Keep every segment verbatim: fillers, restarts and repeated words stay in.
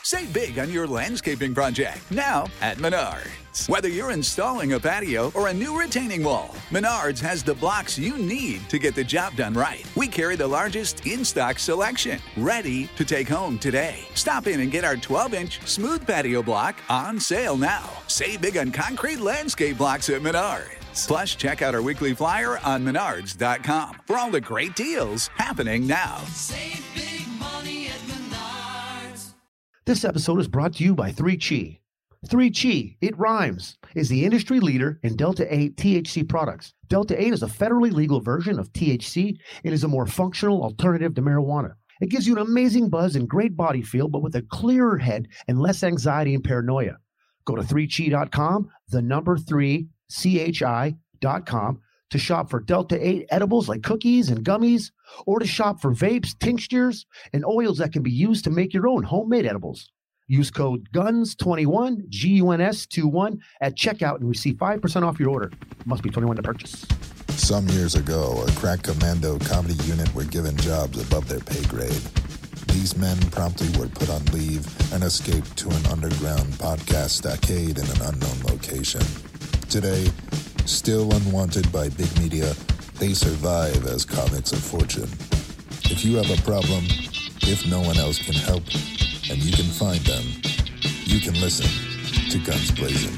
Save big on your landscaping project now at Menards. Whether you're installing a patio or a new retaining wall, Menards has the blocks you need to get the job done right. We carry the largest in-stock selection, ready to take home today. Stop in and get our twelve-inch smooth patio block on sale now. Save big on concrete landscape blocks at Menards. Plus, check out our weekly flyer on menards dot com for all the great deals happening now. Save big money at Menards. This episode is brought to you by three chi. three chi, it rhymes, is the industry leader in Delta eight T H C products. Delta eight is a federally legal version of T H C. It is a more functional alternative to marijuana. It gives you an amazing buzz and great body feel, but with a clearer head and less anxiety and paranoia. Go to three chi dot com, the number three, C H I dot com, to shop for Delta eight edibles like cookies and gummies, or to shop for vapes, tinctures, and oils that can be used to make your own homemade edibles. Use code G U N S twenty-one, G U N S twenty-one, at checkout and receive five percent off your order. Must be twenty-one to purchase. Some years ago, a crack commando comedy unit were given jobs above their pay grade. These men promptly were put on leave and escaped to an underground podcast stockade in an unknown location. Today, still unwanted by big media, they survive as comics of fortune. If you have a problem, if no one else can help, and you can find them, you can listen to Guns Blazing.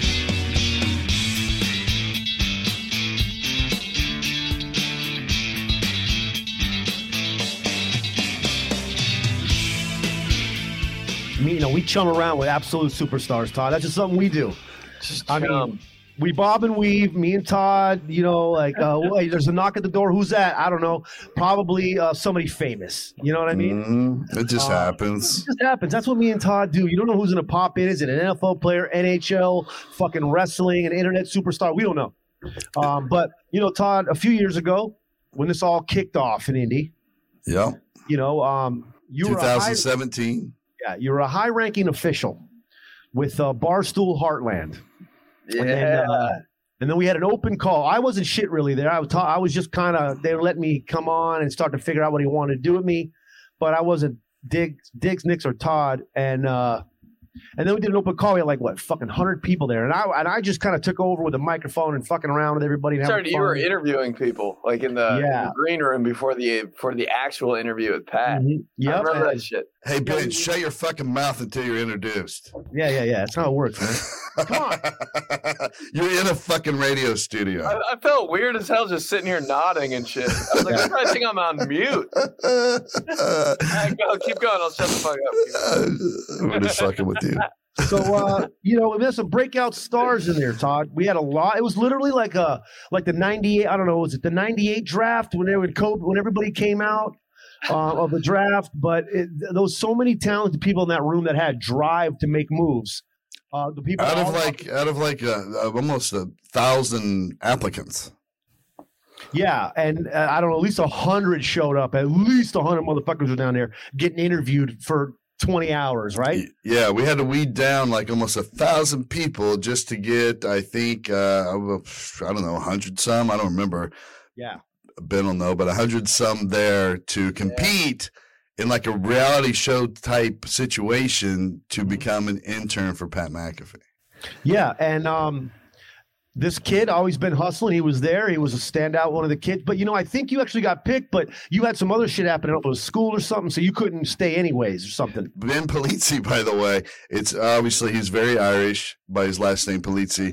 Me, you know, we chum around with absolute superstars, Todd. That's just something we do. Just I chum. mean, we bob and weave, me and Todd, you know, like, uh, wait, there's a knock at the door. Who's that? I don't know. Probably uh, somebody famous. You know what I mean? Mm-hmm. It just Uh, happens. It just happens. That's what me and Todd do. You don't know who's going to pop in. Is it an N F L player, N H L, fucking wrestling, an internet superstar? We don't know. Um, but, you know, Todd, a few years ago, when this all kicked off in Indy, Yep. you know, um, you were a high, twenty seventeen. yeah, you were a high-ranking official with uh, Barstool Heartland. Yeah. And then, uh, and then we had an open call. I wasn't shit really there. I was ta- I was just kind of, they let me come on and start to figure out what he wanted to do with me. But I wasn't Diggs, Diggs, Nicks, or Todd. And uh, and then we did an open call. We had like, what, fucking one hundred people there. And I and I just kind of took over with a microphone and fucking around with everybody. And Started, having you were fun. interviewing people like in the, Yeah. in the green room before the for the actual interview with Pat. Mhm. I Yep. remember And- that shit. Hey, Ben, shut your fucking mouth until you're introduced. Yeah, yeah, yeah. That's how it works, man. Come on. You're in a fucking radio studio. I, I felt weird as hell just sitting here nodding and shit. I was like, I think I'm on mute. All right, go, keep going. I'll shut the fuck up. We're just fucking with you. So uh, you know, there's some breakout stars in there, Todd. We had a lot. It was literally like a like the ninety-eight. I don't know, was it the ninety-eight draft when they would Kobe, when everybody came out uh, of the draft? But it, there was so many talented people in that room that had drive to make moves. Uh, the people Out all- of like, out of like uh, uh, almost a thousand applicants. yeah, and uh, I don't know, at least a hundred showed up. At least a hundred motherfuckers were down there getting interviewed for twenty hours, right? Y- Yeah, we had to weed down like almost a thousand people just to get, I think, uh, I don't know, a hundred some. I don't remember. Yeah. Ben will know, but a hundred some there to compete in like a reality show type situation to become an intern for Pat McAfee. Yeah, and um, this kid always been hustling. He was there. He was a standout, one of the kids. But, you know, I think you actually got picked, but you had some other shit happening up with school or something, so you couldn't stay anyways or something. Ben Polizzi, by the way, it's obviously he's very Irish by his last name Polizzi.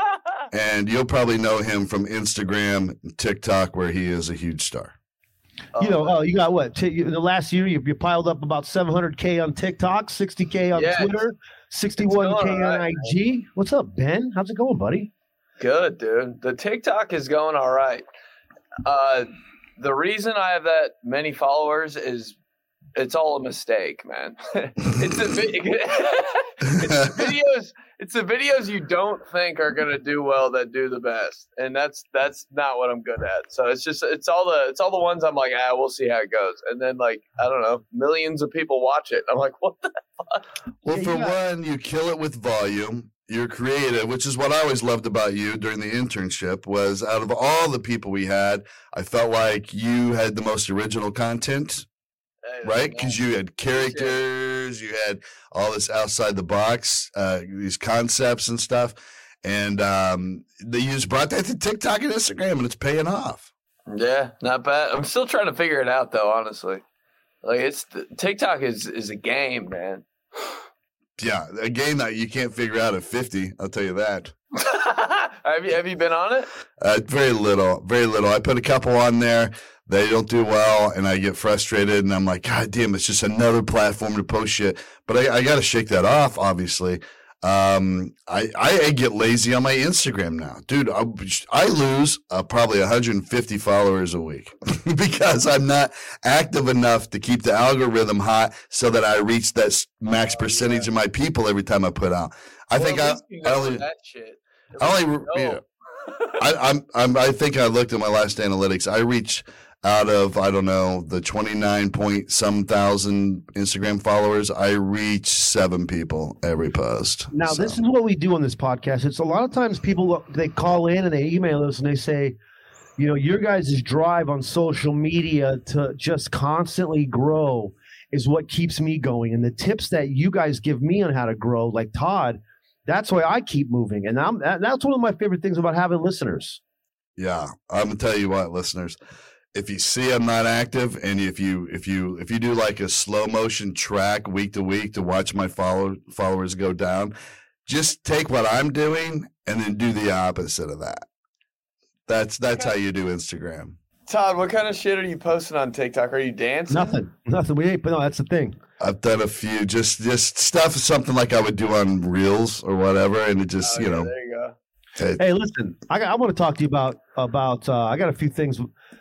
And you'll probably know him from Instagram, TikTok, where he is a huge star. You know, uh, you got what? T- you- the last year, you, you piled up about seven hundred K on TikTok, sixty K on Yeah, Twitter, sixty-one K going on all right, I G. What's up, Ben? How's it going, buddy? Good, dude. The TikTok is going all right. Uh, the reason I have that many followers is it's all a mistake, man. it's a vi- it's the videos. It's the videos you don't think are gonna do well that do the best, and that's that's not what I'm good at. So it's just it's all the it's all the ones I'm like, ah, we'll see how it goes, and then like I don't know, millions of people watch it. I'm like, what the fuck? Well, Yeah, for you got- one, you kill it with volume. You're creative, which is what I always loved about you during the internship. Was out of all the people we had, I felt like you had the most original content, Hey, right? man. Because you had characters, ideas. You had all this outside the box, uh, these concepts and stuff. And um, they you just brought that to TikTok and Instagram, and it's paying off. Yeah, not bad. I'm still trying to figure it out, though, honestly. Like, it's TikTok is, is a game, man. Yeah, a game that you can't figure out at fifty, I'll tell you that. have you have you been on it? Uh, very little, very little. I put a couple on there. They don't do well, and I get frustrated, and I'm like, God damn, it's just another platform to post shit. But I, I got to shake that off, obviously. Um, I, I get lazy on my Instagram now. Dude, I, I lose uh, probably one hundred fifty followers a week because I'm not active enough to keep the algorithm hot so that I reach that max percentage of my people every time I put out. I Well, think at I, least you I know only, that shit. At I least only, you know. yeah. I, I'm, I'm, I think I looked at my last analytics. I reach out of, I don't know, the twenty-nine point some thousand Instagram followers, I reach seven people every post. Now, So, this is what we do on this podcast. It's a lot of times people, they call in and they email us and they say, you know, your guys' drive on social media to just constantly grow is what keeps me going. And the tips that you guys give me on how to grow, like Todd, that's why I keep moving. And I'm, that, that's one of my favorite things about having listeners. yeah, I'm gonna tell you what, listeners. If you see I'm not active, and if you if you if you do like a slow motion track week to week to watch my follow, followers go down, just take what I'm doing and then do the opposite of that. That's that's how you do Instagram. Todd, what kind of shit are you posting on TikTok? Are you dancing? Nothing. Nothing. We ain't, but no, that's the thing. I've done a few, just just stuff, something like I would do on Reels or whatever, and it just Oh, you yeah, know. there you go. It, Hey, listen, I, got- I want to talk to you about, about uh, I got a few things.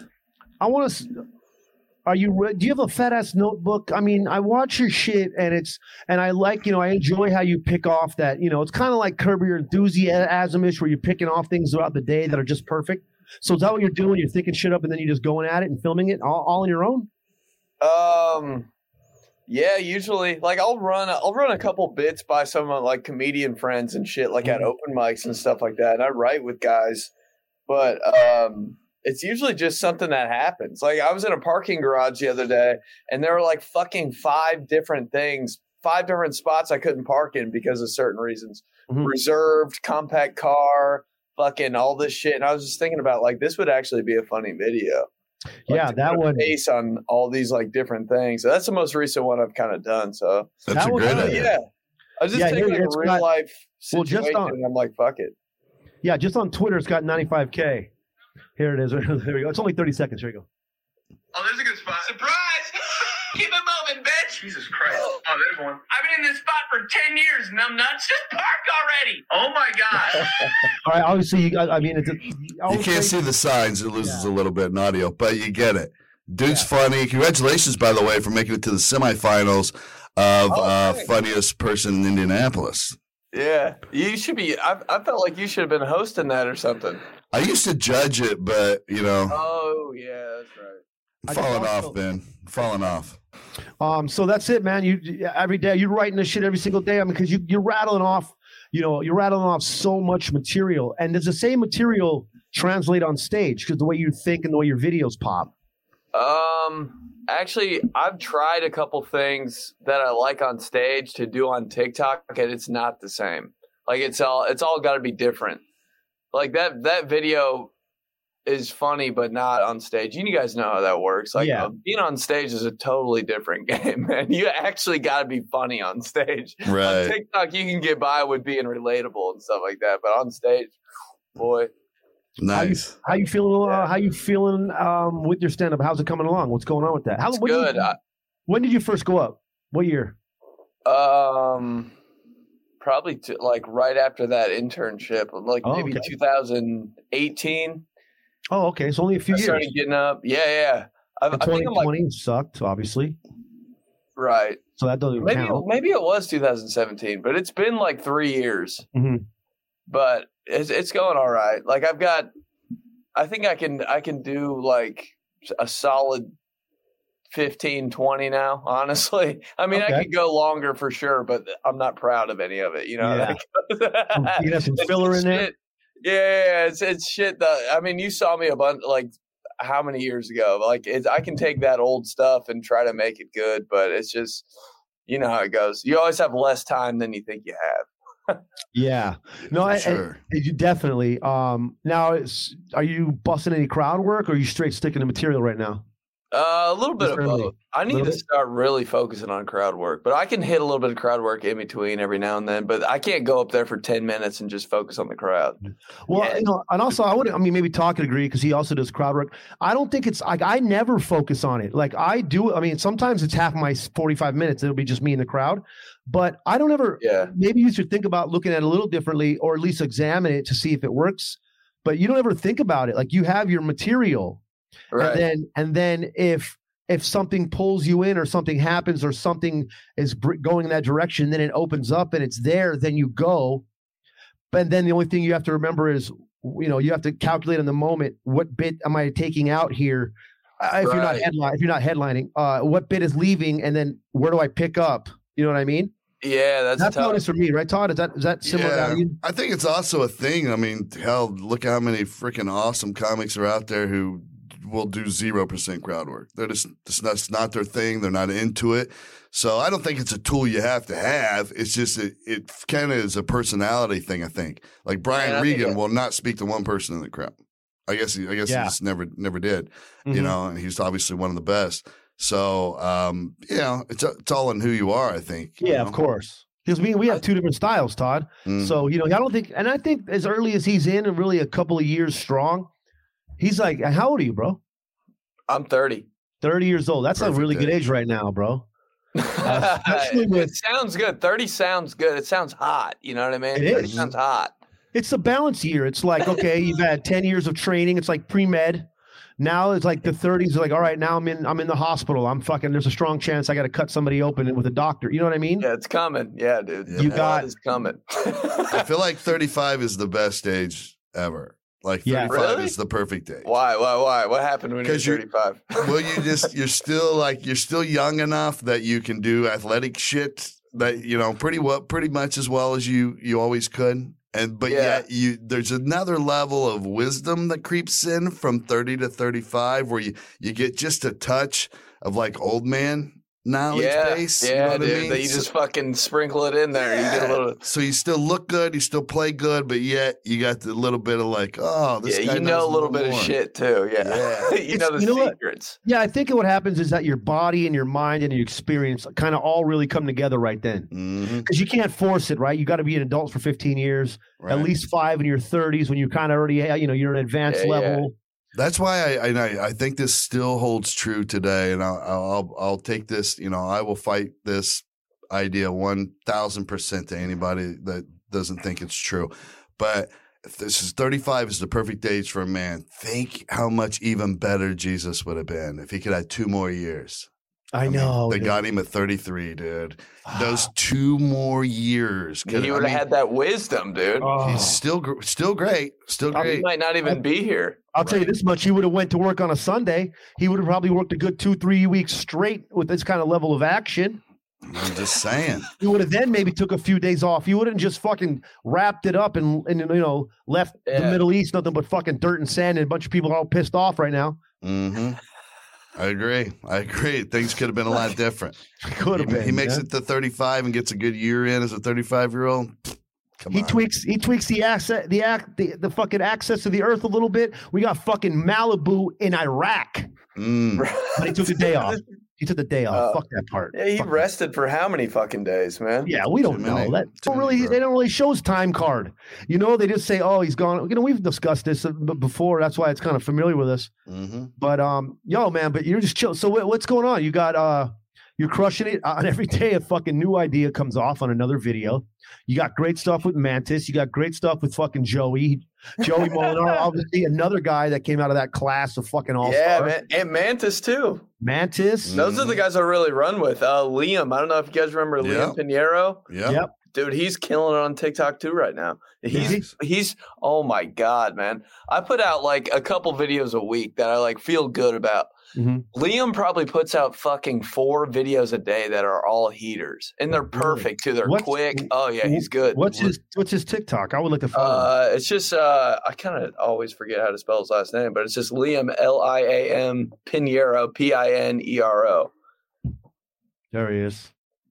I want to, are you, re- do you have a fat ass notebook? I mean, I watch your shit and it's, and I like, you know, I enjoy how you pick off that, you know, it's kind of like Curb Your Enthusiasm-ish where you're picking off things throughout the day that are just perfect. So is that what you're doing? You're thinking shit up and then you're just going at it and filming it all, all on your own? Um, yeah, usually, like I'll run, I'll run a couple bits by some of like comedian friends and shit, like at open mics and stuff like that. And I write with guys, but um, it's usually just something that happens. Like I was in a parking garage the other day, and there were like fucking five different things, five different spots I couldn't park in because of certain reasons. Mhm. Reserved, compact car, fucking all this shit. And I was just thinking about like this would actually be a funny video. Like, Yeah, to that put a one. Face on all these like different things. So that's the most recent one I've kind of done. So that's that a one- great Oh, idea. yeah, I was just Yeah, taking here like it's a real got- life well, situation, just on- and I'm like, fuck it. Yeah, just on Twitter, it's got ninety-five K. Here it is. There we go. It's only thirty seconds. Here you go. Oh, there's a good spot. Surprise! Keep it moving, bitch! Jesus Christ. Oh, there's one. I've been in this spot for ten years, numbnuts. Just park already! Oh, my God. All right, obviously, you, I, I mean, it's a, You can't see the signs; it loses a little bit in audio, but you get it. Dude's funny. Congratulations, by the way, for making it to the semifinals of Oh, uh, thanks. funniest person in Indianapolis. Yeah, you should be. I, I felt like you should have been hosting that or something. I used to judge it, but you know, Oh yeah, that's right. I falling also- off, Ben. Falling off. Um, so that's it, man. You you- every day you're writing this shit every single day. I mean, because you you're rattling off, you know, you're rattling off so much material, and does the same material translate on stage? Because the way you think and the way your videos pop. Um, actually, I've tried a couple things that I like on stage to do on TikTok, and it's not the same. Like it's all it's all got to be different. Like that that video is funny, but not on stage. You guys know how that works. Like Yeah. uh, being on stage is a totally different game, man. You actually got to be funny on stage. On Right. TikTok, you can get by with being relatable and stuff like that, but on stage, boy. Nice. How you feeling? Uh, Yeah. how you feeling um, with your stand up? How's it coming along? What's going on with that? How It's when did good. you- I- when did you first go up? What year? Um, probably to, like right after that internship, like Oh, maybe okay. two thousand eighteen. Oh, okay. So only a few I years. started getting up. Yeah, yeah. I, I And think I'm like twenty twenty sucked, obviously. right. So that doesn't Maybe count. maybe it was two thousand seventeen, but it's been like three years. Mhm. But it's it's going all right. Like I've got, I think I can I can do like a solid fifteen, twenty now. Honestly, I mean Okay. I could go longer for sure, but I'm not proud of any of it. You know, Yeah. Like- You can have some It's filler just in there. shit. Yeah, it's it's shit that I mean, you saw me a bunch like how many years ago? Like it's, I can take that old stuff and try to make it good, but it's just you know how it goes. You always have less time than you think you have. Yeah. No, I, sure. I, you definitely. Um, now, it's, are you busting any crowd work, or are you straight sticking to material right now? Uh, a little bit Just of early. both. I need Little to bit? start really focusing on crowd work, but I can hit a little bit of crowd work in between every now and then. But I can't go up there for ten minutes and just focus on the crowd. Well, Yeah. you know, and also I would, I mean, maybe Talk could agree because he also does crowd work. I don't think it's like I never focus on it. Like I do. I mean, sometimes it's half my forty-five minutes. It'll be just me in the crowd, but I don't ever. Yeah. Maybe you should think about looking at it a little differently, or at least examine it to see if it works. But you don't ever think about it. Like you have your material, Right. and then and then if if something pulls you in or something happens or something is br- going in that direction, then it opens up and it's there, then you go. But then the only thing you have to remember is, you know, you have to calculate in the moment, what bit am I taking out here? Uh, if you're not Right. headline, if you're not headlining, uh, what bit is leaving, and then where do I pick up? You know what I mean? Yeah, that's, That's how tough. it is for me, right, Todd? Is that is that similar Yeah, value? I think it's also a thing. I mean, hell, look how many freaking awesome comics are out there who will do zero percent crowd work. They're just, just that's not their thing. They're not into it. So I don't think it's a tool you have to have. It's just it, it kind of is a personality thing. I think like Brian Man, I think Regan it- will not speak to one person in the crowd. I guess he, I guess Yeah. he just never never did. You Mhm. know, and he's obviously one of the best. So um, you know, it's it's all in who you are. I think. you Yeah, of know? course. Because we we have two different styles, Todd. Mhm. So you know, I don't think, and I think as early as he's in, and really a couple of years strong, he's like, how old are you, bro? I'm thirty. thirty years old. That's Perfect a really good age. age right now, bro. Uh, especially it with- sounds good. thirty sounds good. It sounds hot. You know what I mean? It thirty is. sounds hot. It's a balance year. It's like, okay, you've had ten years of training. It's like pre-med. Now it's like the thirties. Like, all right, now I'm in. I'm in the hospital. I'm fucking. There's a strong chance I got to cut somebody open with a doctor. You know what I mean? Yeah, it's coming. Yeah, dude. You The got- blood is coming. I feel like thirty-five is the best age ever. Like Yeah. thirty-five Really? is the perfect age. Why? Why? Why? What happened when you were 'Cause you're- thirty-five? Well, you just you're still like you're still young enough that you can do athletic shit that you know pretty well, pretty much as well as you you always could. And but Yeah. yet you there's another level of wisdom that creeps in from thirty to thirty-five where you you get just a touch of like old man knowledge yeah, base. yeah, you know what dude. I mean? That you So- just fucking sprinkle it in there. You get a little. So you still look good, you still play good, but yet you got the little bit of like, oh, this Yeah, guy you knows know a little bit more. of shit too. Yeah, Yeah. you know the It's- you know what? secrets. Yeah, I think what happens is that your body and your mind and your experience kind of all really come together right then. Mhm, Because you can't force it, right? You got to be an adult for fifteen years, right. at least five in your thirties when you kind of already, you know, you're an advanced Yeah, yeah. level. That's why I, I I think this still holds true today, and I'll I'll, I'll take this. You know, I will fight this idea one thousand percent to anybody that doesn't think it's true. But if this is thirty-five is the perfect age for a man, think how much even better Jesus would have been if he could have two more years. I, mean, know. they dude. got him at thirty-three, dude. Those two more years, could, He I would have mean, had that wisdom, dude. Oh. He's still gr- still great, still He great. might not even be here. I'll tell you this much: he would have went to work on a Sunday. He would have probably worked a good two, three weeks straight with this kind of level of action. I'm just saying. He would have then maybe took a few days off. He wouldn't just fucking wrapped it up and and you know left the Yeah. Middle East nothing but fucking dirt and sand and a bunch of people all pissed off right now. hmm I agree. I agree. Things could have been a lot different. Could have he, been. he makes man. it to thirty-five and gets a good year in as a thirty-five year old. Come He on. tweaks. He tweaks the access, the act, the, the fucking access to the earth a little bit. We got fucking Malibu in Iraq, Mm. but he took the day off. He took the day off. Uh, Fuck that part. Yeah, he Fuck that. rested for how many fucking days, man? Yeah, we don't Too know many. that. Too Don't many, really, bro. they don't really show his time card. You know, they just say, "Oh, he's gone." You know, we've discussed this uh, b- before. That's why it's kind of familiar with us. hmm But um, yo, man, but you're just chill. So what, what's going on? You got uh, you're crushing it. Uh, and every day a fucking new idea comes off on another video. You got great stuff with Mantis. You got great stuff with fucking Joey, Joey Molinar, obviously another guy that came out of that class of fucking all Yeah, stars. man. And Mantis too. Mantis. Those are the guys I really run with. Uh, Liam. I don't know if you guys remember Yeah. Liam Pinheiro. Yeah. Yep. Dude, he's killing it on TikTok too right now. He's Yes. he's oh my god, man. I put out like a couple videos a week that I like feel good about. Mhm. Liam probably puts out fucking four videos a day that are all heaters. And they're perfect too. They're What's- quick. Oh yeah, he's good. What's his What's his TikTok? I would like to follow. him. Uh, it's just uh, I kind of always forget how to spell his last name, but it's just Liam L I A M Pinheiro P I N E R O. There he is.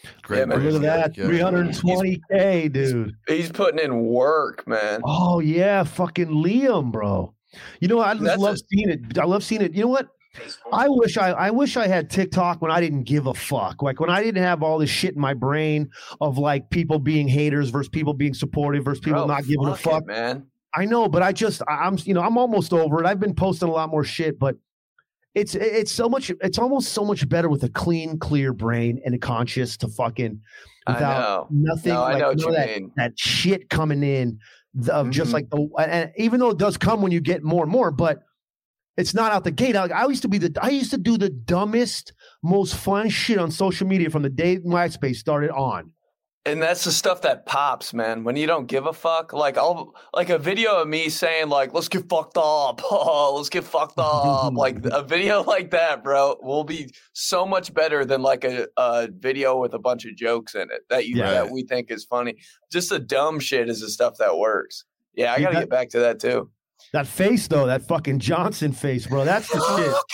Great Yeah, man. bracelet. Look at that, Yeah. three hundred twenty K, dude. He's putting in work, man. Oh yeah, fucking Liam, bro. You know, I just That's love a- seeing it. I love seeing it. You know what? I wish I, I wish I had TikTok when I didn't give a fuck. Like when I didn't have all this shit in my brain of like people being haters versus people being supportive versus people Bro, not giving a fuck fuck. it, man. I know, but I just I- I'm you know I'm almost over it. I've been posting a lot more shit, but it's it's so much. It's almost so much better with a clean, clear brain and a conscious to fucking without I know. nothing No, I like know what none you of that, mean. that shit coming in of just Mhm. like the and even though it does come when you get more and more, but it's not out the gate. I, I used to be the I used to do the dumbest, most fun shit on social media from the day MySpace started on. And that's the stuff that pops, man. When you don't give a fuck, like I'll like a video of me saying like, "Let's get fucked up," oh, let's get fucked up. Like a video like that, bro, will be so much better than like a, a video with a bunch of jokes in it that you Yeah. that we think is funny. Just the dumb shit is the stuff that works. Yeah, I You gotta got- get back to that too. That face though, that fucking Johnson face, bro. That's the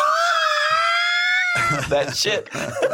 shit. That shit.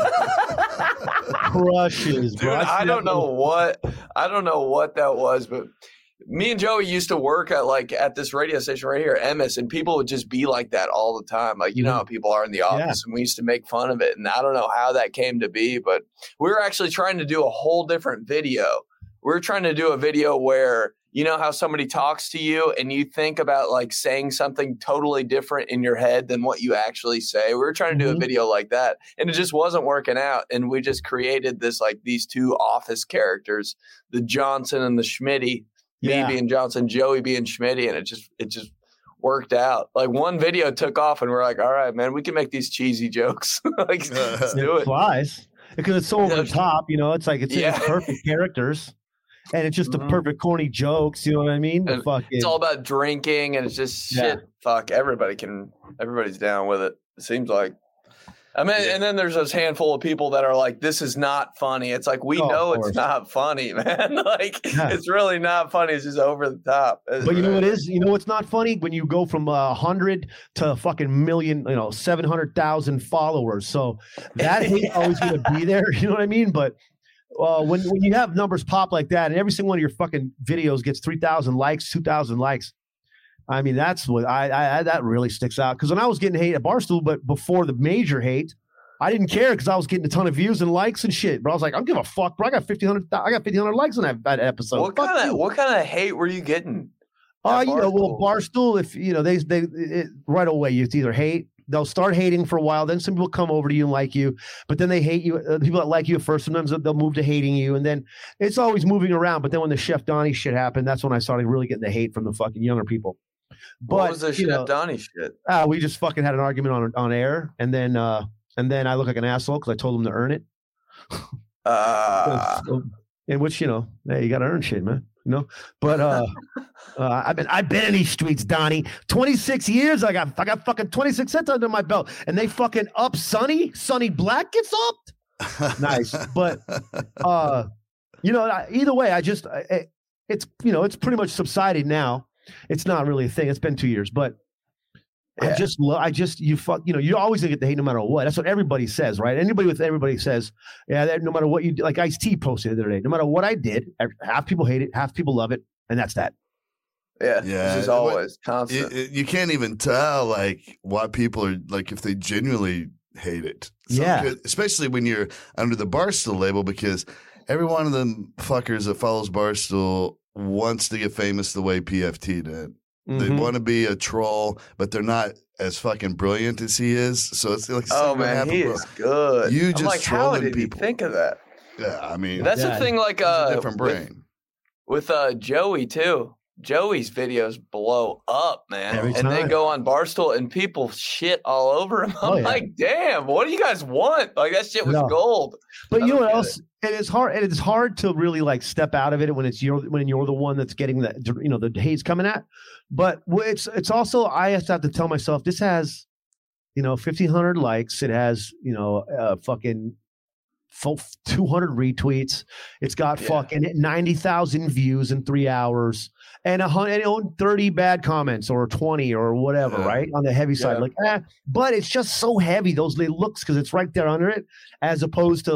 Crushes, Dude, bro. I see don't that know little- what I don't know what that was, but me and Joey used to work at like at this radio station right here, M S, and people would just be like that all the time. Like you know how people are in the office, and we used to make fun of it. And I don't know how that came to be, but we were actually trying to do a whole different video. We were trying to do a video where you know how somebody talks to you and you think about like saying something totally different in your head than what you actually say. We were trying to do Mhm. a video like that, and it just wasn't working out. And we just created this like these two office characters, the Johnson and the Schmitty. Yeah. Me being Johnson, Joey being Schmitty, and it just it just worked out. Like one video took off, and we're like, all right, man, we can make these cheesy jokes. Like, let's do It it. flies because it's so over the Yeah. top. You know, it's like it's, Yeah. it's perfect characters, and it's just the Mhm. perfect corny jokes. You know what I mean? The And fucking It's all about drinking, and it's just Yeah. shit. Fuck, everybody can. Everybody's down with it. It seems like. I mean, and then there's this handful of people that are like, "This is not funny." It's like we Oh, of know course. it's not funny, man. Like Yeah. it's really not funny. It's just over the top. But you know what is? You know what's not funny? When you go from a hundred to a fucking million, you know, seven hundred thousand followers. So that hate's always going to be there. You know what I mean? But uh, when when you have numbers pop like that, and every single one of your fucking videos gets three thousand likes, two thousand likes. I mean, that's what I, I, I that really sticks out. Because when I was getting hate at Barstool, but before the major hate, I didn't care because I was getting a ton of views and likes and shit. But I was like, I don't give a fuck, bro. I got fifteen hundred. I got fifteen hundred likes on that, that episode. What Fuck kind you. of what kind of hate were you getting? Oh, at you know, well, Barstool? Barstool, if you know, they they it, right away, you either hate, they'll start hating for a while, then some people come over to you and like you, but then they hate you. Uh, people that like you at first, sometimes they'll move to hating you, and then it's always moving around. But then when the Chef Donnie shit happened, that's when I started really getting the hate from the fucking younger people. But What was the you Chef know, Donnie shit? uh, we just fucking had an argument on on air, and then uh, and then I look like an asshole because I told him to earn it. Uh, So, in which, you know, hey, you got to earn shit, man. You know, but uh, uh, I've been I've been in these streets, Donnie. twenty-six years. I got I got fucking twenty-six cents under my belt, and they fucking up Sonny. Sonny Black gets upped. Nice, but uh, you know, I- either way, I just I, it's you know it's pretty much subsided now. It's not really a thing. It's been two years, but. I Yeah. just love. I just you fuck. You know, you're always gonna get the hate no matter what. That's what everybody says, right? Anybody with everybody says, yeah. That, no matter what you do, like Ice-T posted the other day. No matter what I did, ev- half people hate it, half people love it, and that's that. yeah, Yeah, this is it wa- always constant. It- it- you can't even tell like why people are like if they genuinely hate it. Some Yeah. could- especially when you're under the Barstool label because every one of them fuckers that follows Barstool wants to get famous the way P F T did. They Mhm. want to be a troll, but they're not as fucking brilliant as he is. So it's like oh something man, happened, he bro. is good. You I'm just like, how trolling did people. he think of that? Yeah, I mean That's Yeah. the thing. Like it's a uh, different with- brain. with uh Joey too. Joey's videos blow up, man, Every and they time. go on Barstool, and people shit all over him. I'm Oh, yeah. like, damn, what do you guys want? Like that shit was No. gold. But I you know don't what get else? It is hard. It is hard to really like step out of it when it's you're when you're the one that's getting the you know the hate's coming at. But wh- it's it's also I have to have to tell myself this has you know fifteen hundred likes. It has you know uh, fucking full two hundred retweets. It's got Yeah. fucking ninety thousand views in three hours and a hundred and thirty bad comments or twenty or whatever, Yeah. right? On the heavy side. Yeah. Like, eh, but it's just so heavy, those little looks, because it's right there under it, as opposed to like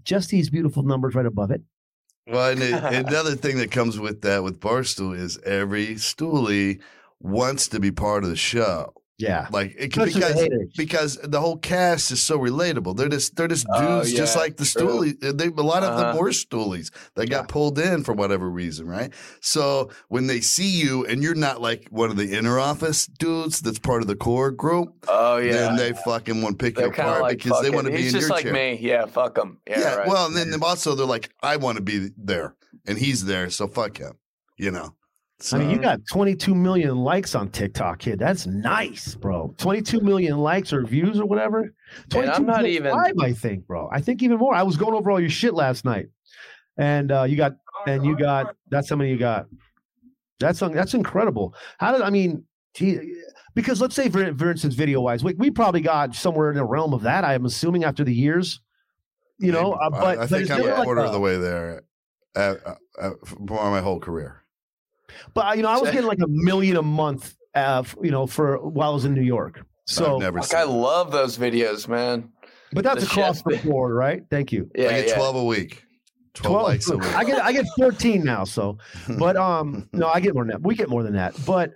just these beautiful numbers right above it. Well, and it, another thing that comes with that with Barstool is every stoolie wants to be part of the show. Yeah, like it, Especially the because haters. because the whole cast is so relatable. They're just they're just Oh, dudes, just yeah, like the true. stoolie. They, a lot of Uh-huh. them were stoolies that got pulled in for whatever reason, right? So when they see you and you're not like one of the inner office dudes that's part of the core group, Oh yeah. then they fucking want to pick you They're kind of apart like because they fucking- want to be he's in just your like chair. me. Yeah, fuck him. Yeah, Yeah, right. well, and then them also they're like, I want to be there, and he's there, so fuck him. You know. So, I mean, you got twenty-two million likes on TikTok, kid. That's nice, bro. twenty-two million likes or views or whatever. And I'm not even- twenty-two point five, I think, bro. I think even more. I was going over all your shit last night, and uh, you got, and you got. That's how many you got. That's un- that's incredible. How did I mean? Gee, because let's say, for, for instance, video wise, we, we probably got somewhere in the realm of that. I am assuming after the years, you know. Uh, but I, I but think is I'm there a like quarter a- of the way there, at, uh, uh, for my whole career. But you know, I was getting like a million a month, uh, f- you know, for while I was in New York. So, I've never Like, seen. I it. love those videos, man. but that's the across chef- the board, right? Thank you. Yeah, I get yeah. twelve a week. Twelve, likes a week. I get I get fourteen now. So, but um, no, I get more than that. We get more than that. But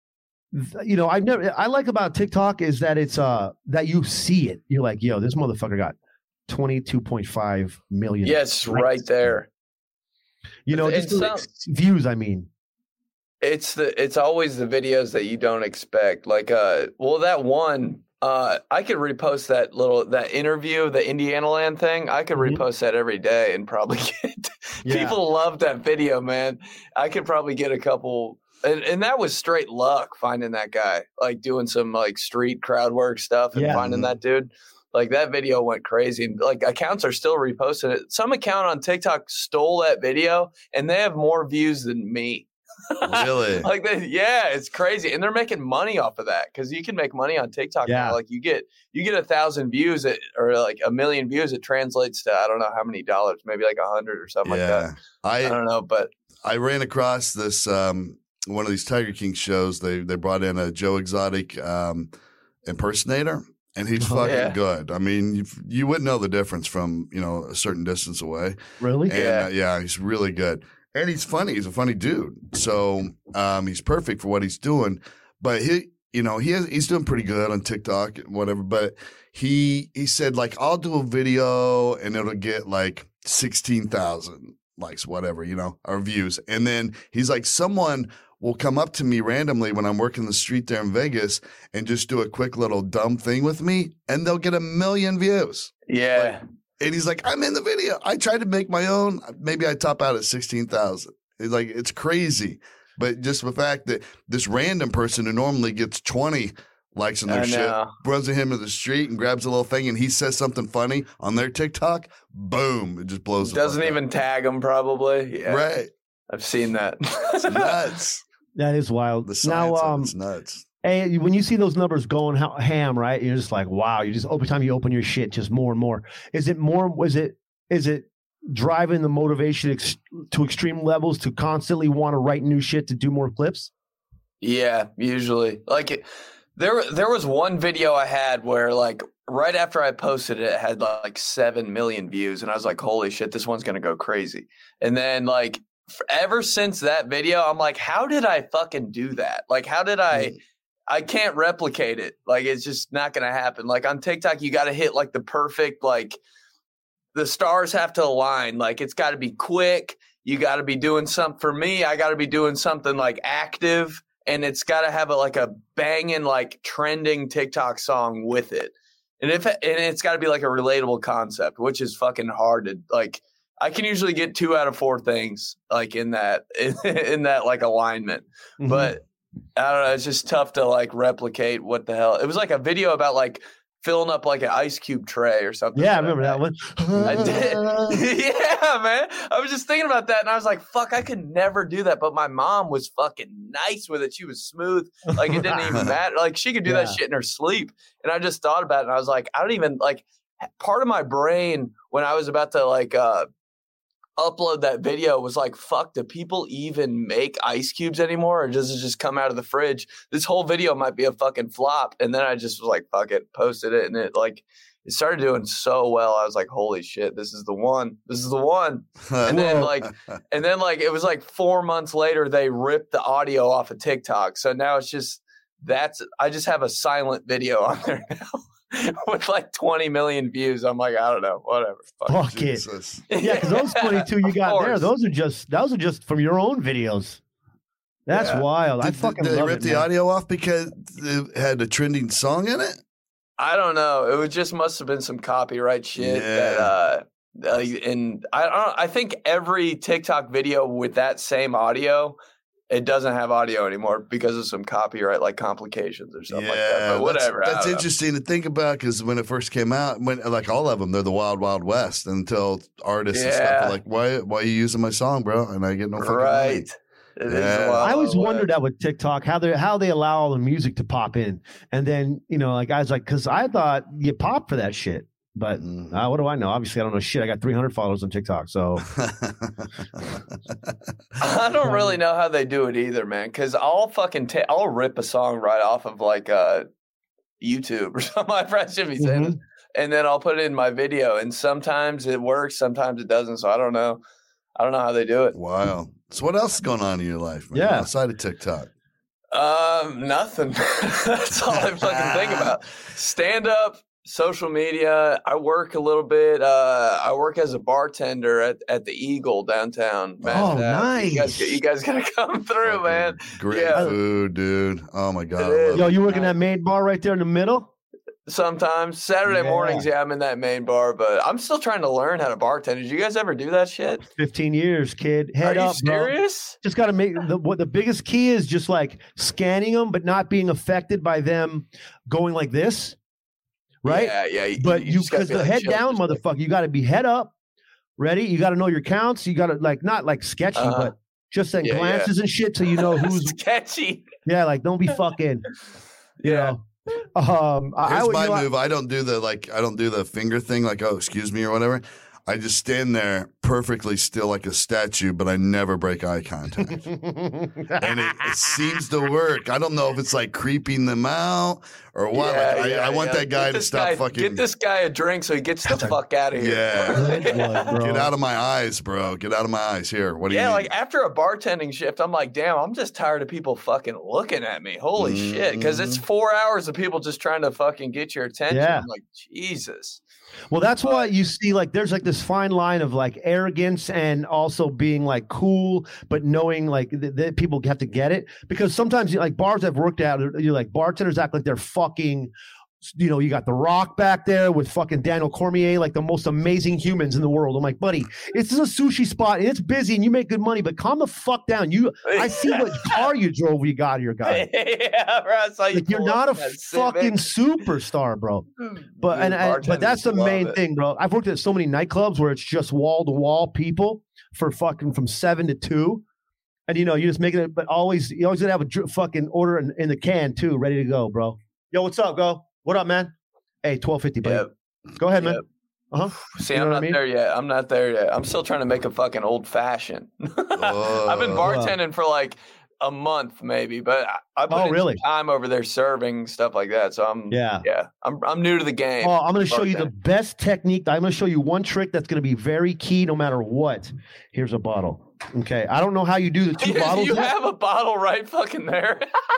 th- you know, I've never. I like about TikTok is that it's uh that you see it. You're like, yo, this motherfucker got twenty-two point five million. Yes, likes. right there. You know, And just the some- views. I mean, It's the it's always the videos that you don't expect. Like uh well that one uh I could repost that little that interview, the Indiana Land thing. I could Mhm. repost that every day and probably get Yeah. people love that video, man. I could probably get a couple and, and that was straight luck finding that guy. Like doing some like street crowd work stuff and Yeah. finding that dude. Like that video went crazy and like accounts are still reposting it. Some account on TikTok stole that video and they have more views than me. Really? Like they, yeah, it's crazy, and they're making money off of that because you can make money on TikTok Yeah. now. Like you get you get a thousand views it, or like a million views, it translates to I don't know how many dollars, maybe like a hundred or something like that. I I don't know, but I ran across this um, one of these Tiger King shows. They they brought in a Joe Exotic um, impersonator, and he's Oh, fucking yeah. good. I mean, you you wouldn't know the difference from you know a certain distance away. really? And Yeah. uh, yeah, he's really good. And he's funny. He's a funny dude. So um, he's perfect for what he's doing. But he, you know, he has, he's doing pretty good on TikTok and whatever. But he he said, like, I'll do a video and it'll get like sixteen thousand likes, whatever, you know, or views. And then he's like, someone will come up to me randomly when I'm working the street there in Vegas and just do a quick little dumb thing with me. And they'll get a million views. yeah, And he's like, I'm in the video. I tried to make my own. Maybe I top out at sixteen thousand. He's like, it's crazy. But just the fact that this random person who normally gets twenty likes on their I shit know. runs to him in the street and grabs a little thing and he says something funny on their TikTok, boom, it just blows the doesn't fuck up. even tag them probably. Yeah, Right. I've seen that. It's nuts. That is wild. The Now, science um, of it's nuts. hey, when you see those numbers going ha- ham, right? You're just like, wow. You just every time you open your shit, just more and more. Is it more? Is it? Is it driving the motivation ex- to extreme levels to constantly want to write new shit to do more clips? Yeah, usually. Like it, there there was one video I had where like right after I posted it, it had like seven million views and I was like, holy shit, this one's going to go crazy. And then like f- ever since that video, I'm like, how did I fucking do that? Like how did I I can't replicate it. Like it's just not going to happen. Like on TikTok, you got to hit like the perfect like the stars have to align. Like it's got to be quick. You got to be doing something for me. I got to be doing something like active. And it's got to have a, like a banging, like trending TikTok song with it. And if and it's got to be like a relatable concept, which is fucking hard to like. I can usually get two out of four things like in that in, in that like alignment, Mhm. but I don't know. It's just tough to like replicate what the hell. It was like a video about like filling up like an ice cube tray or something. Yeah, I like remember that one. I did. Yeah, man. I was just thinking about that, and I was like, "Fuck, I could never do that." But my mom was fucking nice with it. She was smooth. Like it didn't even matter. Like she could do that Yeah. shit in her sleep. And I just thought about it, and I was like, I don't even like. Part of my brain when I was about to like uh, upload that video was like, "Fuck, do people even make ice cubes anymore, or does it just come out of the fridge?" This whole video might be a fucking flop. And then I just was like, "Fuck it," posted it, and it like. it started doing so well. I was like, holy shit, this is the one. This is the one. And then like, and then like, it was like four months later, they ripped the audio off of TikTok. So now it's just, that's, I just have a silent video on there now with like twenty million views. I'm like, I don't know, whatever. Fuck, Fuck it. Yeah, because those twenty-two you got there, those are just, those are just from your own videos. That's yeah. wild. Did, I fucking did love they rip it, the man. audio off because it had a trending song in it? I don't know. It was just must have been some copyright shit. Yeah. That, uh, uh, and I don't. I think every TikTok video with that same audio, it doesn't have audio anymore because of some copyright like complications or something yeah, like that. But whatever. That's, that's interesting to think about because when it first came out, when like all of them, they're the Wild Wild West until artists yeah. and stuff are like, why, why are you using my song, bro? And I get no fucking right. money. It yeah. is wild, I always wild wondered that with TikTok, how they how they allow all the music to pop in, and then you know, like I was like, because I thought you pop for that shit, but mm. uh, what do I know? Obviously, I don't know shit. I got three hundred followers on TikTok, so I don't really know how they do it either, man. Because I'll fucking ta- I'll rip a song right off of like uh, YouTube or something. My friends should be saying Mhm. this, and then I'll put it in my video, and sometimes it works, sometimes it doesn't. So I don't know. I don't know how they do it. Wow. So what else is going on in your life, man? Yeah. Outside of TikTok? Um, nothing. That's all I fucking think about. Stand up, social media. I work a little bit. Uh, I work as a bartender at, at the Eagle downtown. Man, Oh, uh, nice. You guys, you guys gotta come through, man. Great Yeah. food, dude. Oh my God. It I love is. yo, it. you working that main bar right there in the middle? Sometimes Saturday Yeah. mornings, yeah, I'm in that main bar, but I'm still trying to learn how to bartend. Did you guys ever do that shit? Fifteen years, kid. Head Are you up, bro. serious? Just got to make the what the biggest key is just like scanning them, but not being affected by them going like this, right? Yeah, yeah. But you just gotta because be the like, head chill, down, just like- motherfucker, you got to be head up, ready. You got to know your counts. You got to like not like sketchy, Uh-huh. but just in Yeah, glances and shit, so you know who's sketchy. yeah. Like don't be fucking, you Yeah. know. Um, I, I Here's would my you know, I- move. I don't do the like. I don't do the finger thing. Like, oh, excuse me or whatever. I just stand there perfectly still like a statue, but I never break eye contact. And it, it seems to work. I don't know if it's like creeping them out or what. Yeah, like, I, yeah, I want yeah. that guy Get to this stop guy- fucking. Get this guy a drink so he gets the fuck out of here. Yeah. Good one, bro. Get out of my eyes, bro. Get out of my eyes. Here. What do Yeah, you like mean? after a bartending shift, I'm like, damn, I'm just tired of people fucking looking at me. Holy shit. Because it's four hours of people just trying to fucking get your attention. Yeah. I'm like, Jesus. Well, that's why you see, like, there's like this fine line of like arrogance and also being like cool, but knowing like that th- people have to get it. Because sometimes, like, bars I've worked at, you like bartenders act like they're fucking, you know, you got The Rock back there with fucking Daniel Cormier, like the most amazing humans in the world. I'm like, buddy, it's a sushi spot and it's busy and you make good money, but calm the fuck down. You, I see what car you drove when you got here, guy. Yeah, bro. I saw you Like, you're pull not a up in that fucking Civic. superstar, bro. But Dude, and I, but bartenders that's the love main it. thing, bro. I've worked at so many nightclubs where it's just wall to wall people for fucking from seven to two, and you know you just making it. But always you always gotta have a dr- fucking order in, in the can too, ready to go, bro. Yo, what's up, go? What up, man? Hey, twelve fifty, buddy. Yep. Go ahead, man. Yep. Uh huh. See, You know I'm what I not mean? there yet. I'm not there yet. I'm still trying to make a fucking old fashioned. I've been Oh. bartending for like a month, maybe, but I, I put Oh, in really? some time over there serving stuff like that. So I'm, Yeah. yeah, I'm, I'm new to the game. Oh, I'm going to show you the Bartending. best technique. I'm going to show you one trick that's going to be very key no matter what. Here's a bottle. Okay. I don't know how you do the two bottles. you yet. have a bottle right fucking there.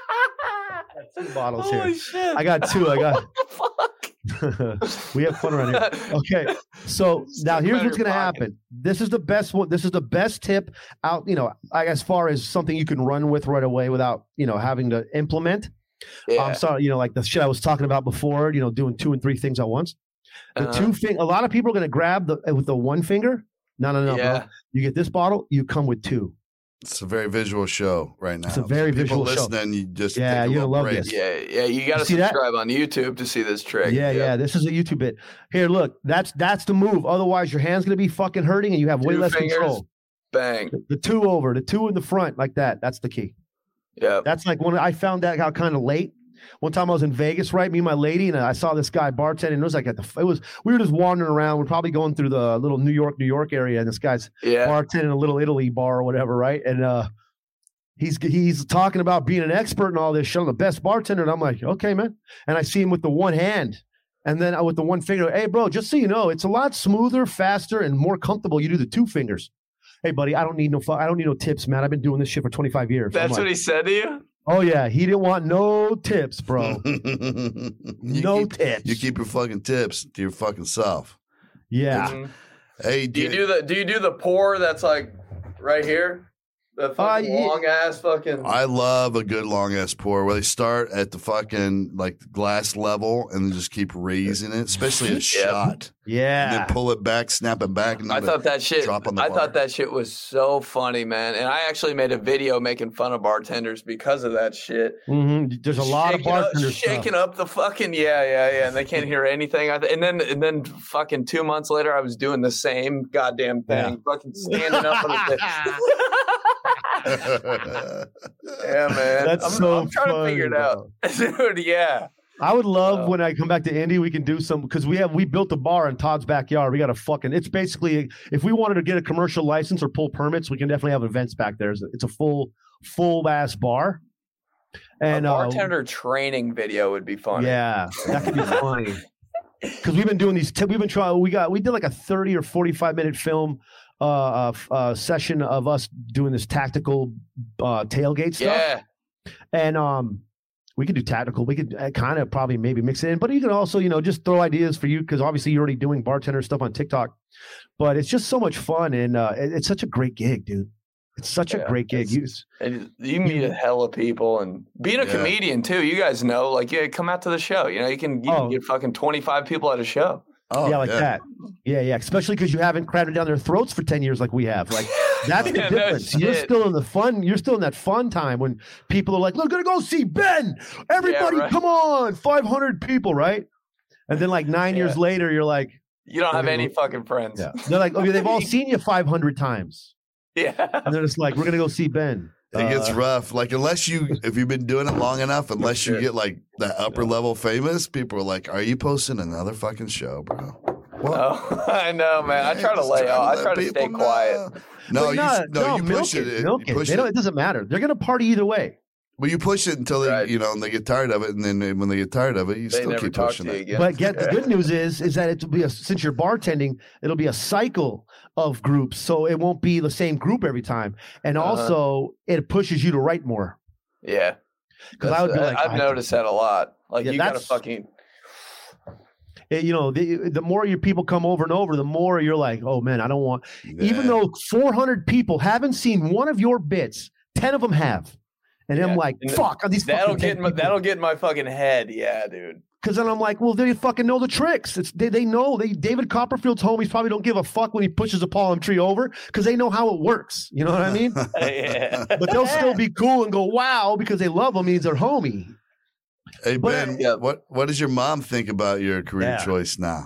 two bottles Holy here. shit! I got two. I got. Fuck. We have fun around here. Okay, so now Stick here's them what's in going to your pocket. happen. This is the best one. This is the best tip out. You know, like, as far as something you can run with right away without you know having to implement. Yeah. I'm sorry, you know, like the shit I was talking about before. You know, doing two and three things at once. The Uh-huh. two thing. A lot of people are going to grab the with the one finger. No, no, no, Yeah. bro. You get this bottle. You come with two. It's a very visual show right now. It's a very People visual show. listening, you just Yeah, take a you're little gonna love break. this. Yeah, yeah, you got to see that? subscribe on YouTube to see this trick. Yeah, yeah. This is a YouTube bit. Here, look. That's that's the move. Otherwise, your hand's going to be fucking hurting, and you have way Two less fingers. control. Bang. The, the two over, the two in the front, like that. That's the key. Yeah. That's like when I found that out kind of late. One time I was in Vegas, right? Me and my lady, and I saw this guy bartending. It was like at the. It was we were just wandering around. We're probably going through the little New York, New York area, and this guy's Yeah. bartending a little Italy bar or whatever, right? And uh, he's he's talking about being an expert and all this shit. I'm the best bartender, and I'm like, okay, man. And I see him with the one hand, And then I, with the one finger, hey, bro, just so you know, it's a lot smoother, faster, and more comfortable. You do the two fingers. Hey, buddy, I don't need no fu- I don't need no tips, man. I've been doing this shit for twenty-five years. That's like, what he said to you? Oh, yeah. He didn't want no tips, bro. no keep, tips. You keep your fucking tips to your fucking self. Yeah. Mhm. Hey, Do you do the do you do the pour that's like right here? The fucking Uh, yeah. long ass fucking I love a good long ass pour where they start at the fucking like glass level and then just keep raising it, especially a shot. And Yeah. then pull it back, snap it back. And I let thought it that shit drop on the I bar. thought that shit was so funny, man. And I actually made a video making fun of bartenders because of that shit. Mm-hmm. There's a lot shaking of up, bartenders. shaking up the fucking yeah, yeah, yeah, and they can't hear anything. I th- and then and then fucking two months later, I was doing the same goddamn thing, Yeah. fucking standing up on the Yeah, man. That's I'm, so I'm trying to figure it out. Dude, yeah. I would love Uh, when I come back to Indy, we can do some because we have we built a bar in Todd's backyard. We got a fucking it's basically if we wanted to get a commercial license or pull permits, we can definitely have events back there. It's a, it's a full full ass bar. And a uh, bartender training video would be funny. yeah, that could be funny. Because we've been doing these, t- we've been trying. We got we did like a thirty or forty-five minute film uh, uh, f- uh session of us doing this tactical uh, tailgate stuff. Yeah. And um, we could do tactical. We could uh, kind of probably maybe mix it in, but you can also, you know, just throw ideas for you because obviously you're already doing bartender stuff on TikTok. But it's just so much fun, and uh, it, it's such a great gig, dude. It's such Yeah, a great gig. You, And you meet a hell of people, and being a Yeah. comedian too. You guys know, like, yeah, come out to the show. You know, you can you Oh. can get fucking twenty-five people at a show. Oh, yeah, like that. Yeah, yeah. Especially because you haven't crammed it down their throats for ten years like we have. Like that's the Yeah, no difference. You're shit. still in the fun. You're still in that fun time when people are like, "Look, gonna go see Ben. Everybody, right. come on, five hundred people, right?" And then like nine years Yeah. later, you're like, You don't have Okay, any well- fucking friends. yeah. They're like, "Okay, they've all seen you five hundred times," Yeah. and they're just like, "We're gonna go see Ben." It gets Uh, rough. Like unless you, if you've been doing it long enough, unless you Sure. get like that upper level famous, people are like, "Are you posting another fucking show, bro?" What? Oh, I know, man. I try to Just lay trying off. I let try to stay people quiet. know. No, but you, no, no, no, you milk push it. it, it- milk you it. push They it. don't, it doesn't matter. They're gonna party either way. Well, you push it until they, Right. you know, and they get tired of it, and then they- when they get tired of it, you They still never keep talk pushing to you it. again. But get the good news is is that it'll be a since you're bartending, it'll be a cycle of groups, so it won't be the same group every time, and Uh-huh. also it pushes you to write more. Yeah. Because I would be That's- like, I've I- noticed that a lot. Like Yeah, you gotta that's- fucking eh, you know, the the more your people come over and over, the more you're like, oh man, I don't want. Even Yeah. though four hundred people haven't seen one of your bits, ten of them have, and Yeah. I'm like, And fuck, are these that'll fucking get in my, that'll get in my fucking head. Yeah, dude. Because then I'm like, well, they fucking know the tricks. It's they, they know they David Copperfield's homies probably don't give a fuck when he pushes a palm tree over because they know how it works. You know what I mean? Yeah. But they'll still be cool and go, wow, because they love him. He's their homie. Hey But- Ben, Yeah. what what does your mom think about your career Yeah. choice now?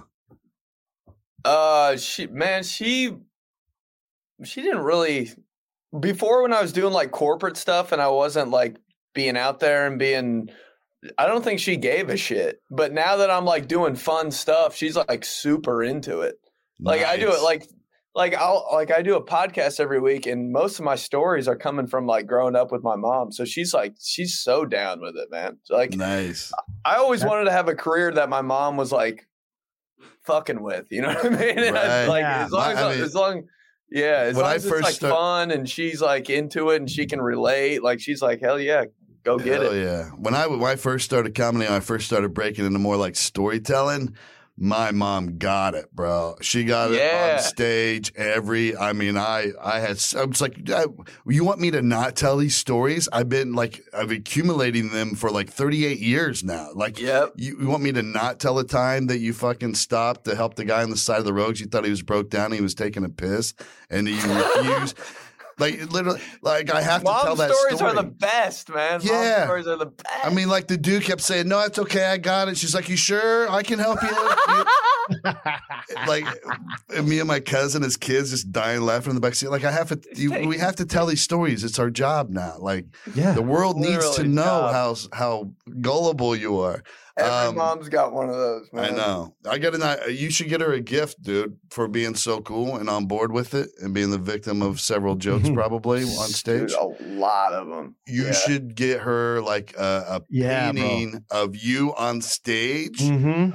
Uh, she man, she she didn't really before when I was doing like corporate stuff and I wasn't like being out there and being. I don't think she gave a shit. But now that I'm like doing fun stuff, she's like super into it. Like I do it Nice. like like I'll like I do a podcast every week and most of my stories are coming from like growing up with my mom. So she's like she's so down with it, man. So, like nice. I always wanted to have a career that my mom was like fucking with, you know what I mean? And I- Right. like Yeah. as long My- as, I mean, as long yeah, as when long I as it's first like start- fun and she's like into it and she can relate, like she's like, hell yeah, go get Hell it. yeah. When I when I first started comedy, I first started breaking into more like storytelling. My mom got it, bro. She got it Yeah. on stage. Every, I mean, I, I had, I was like, I, you want me to not tell these stories? I've been like, I've accumulating them for like thirty-eight years now. Like, Yep. you, you want me to not tell the time that you fucking stopped to help the guy on the side of the road? You thought he was broke down. And he was taking a piss, and you refused. Like literally, like I have to Mom tell that stories story. are the best, man. Yeah. Mom stories are the best. I mean, like the dude kept saying, "No, it's okay, I got it." She's like, "You sure? I can help you." Like and me and my cousin, his kids, just dying laughing in the backseat. Like I have to, you, we have to tell these stories. It's our job now. Like Yeah. the world needs to Literally know job. how how gullible you are. Every Um, mom's got one of those, man. I know. I got a. You should get her a gift, dude, for being so cool and on board with it and being the victim of several jokes, probably on stage. Dude, a lot of them. You Yeah. should get her like a, a Yeah, bro. painting of you on stage, Mm-hmm.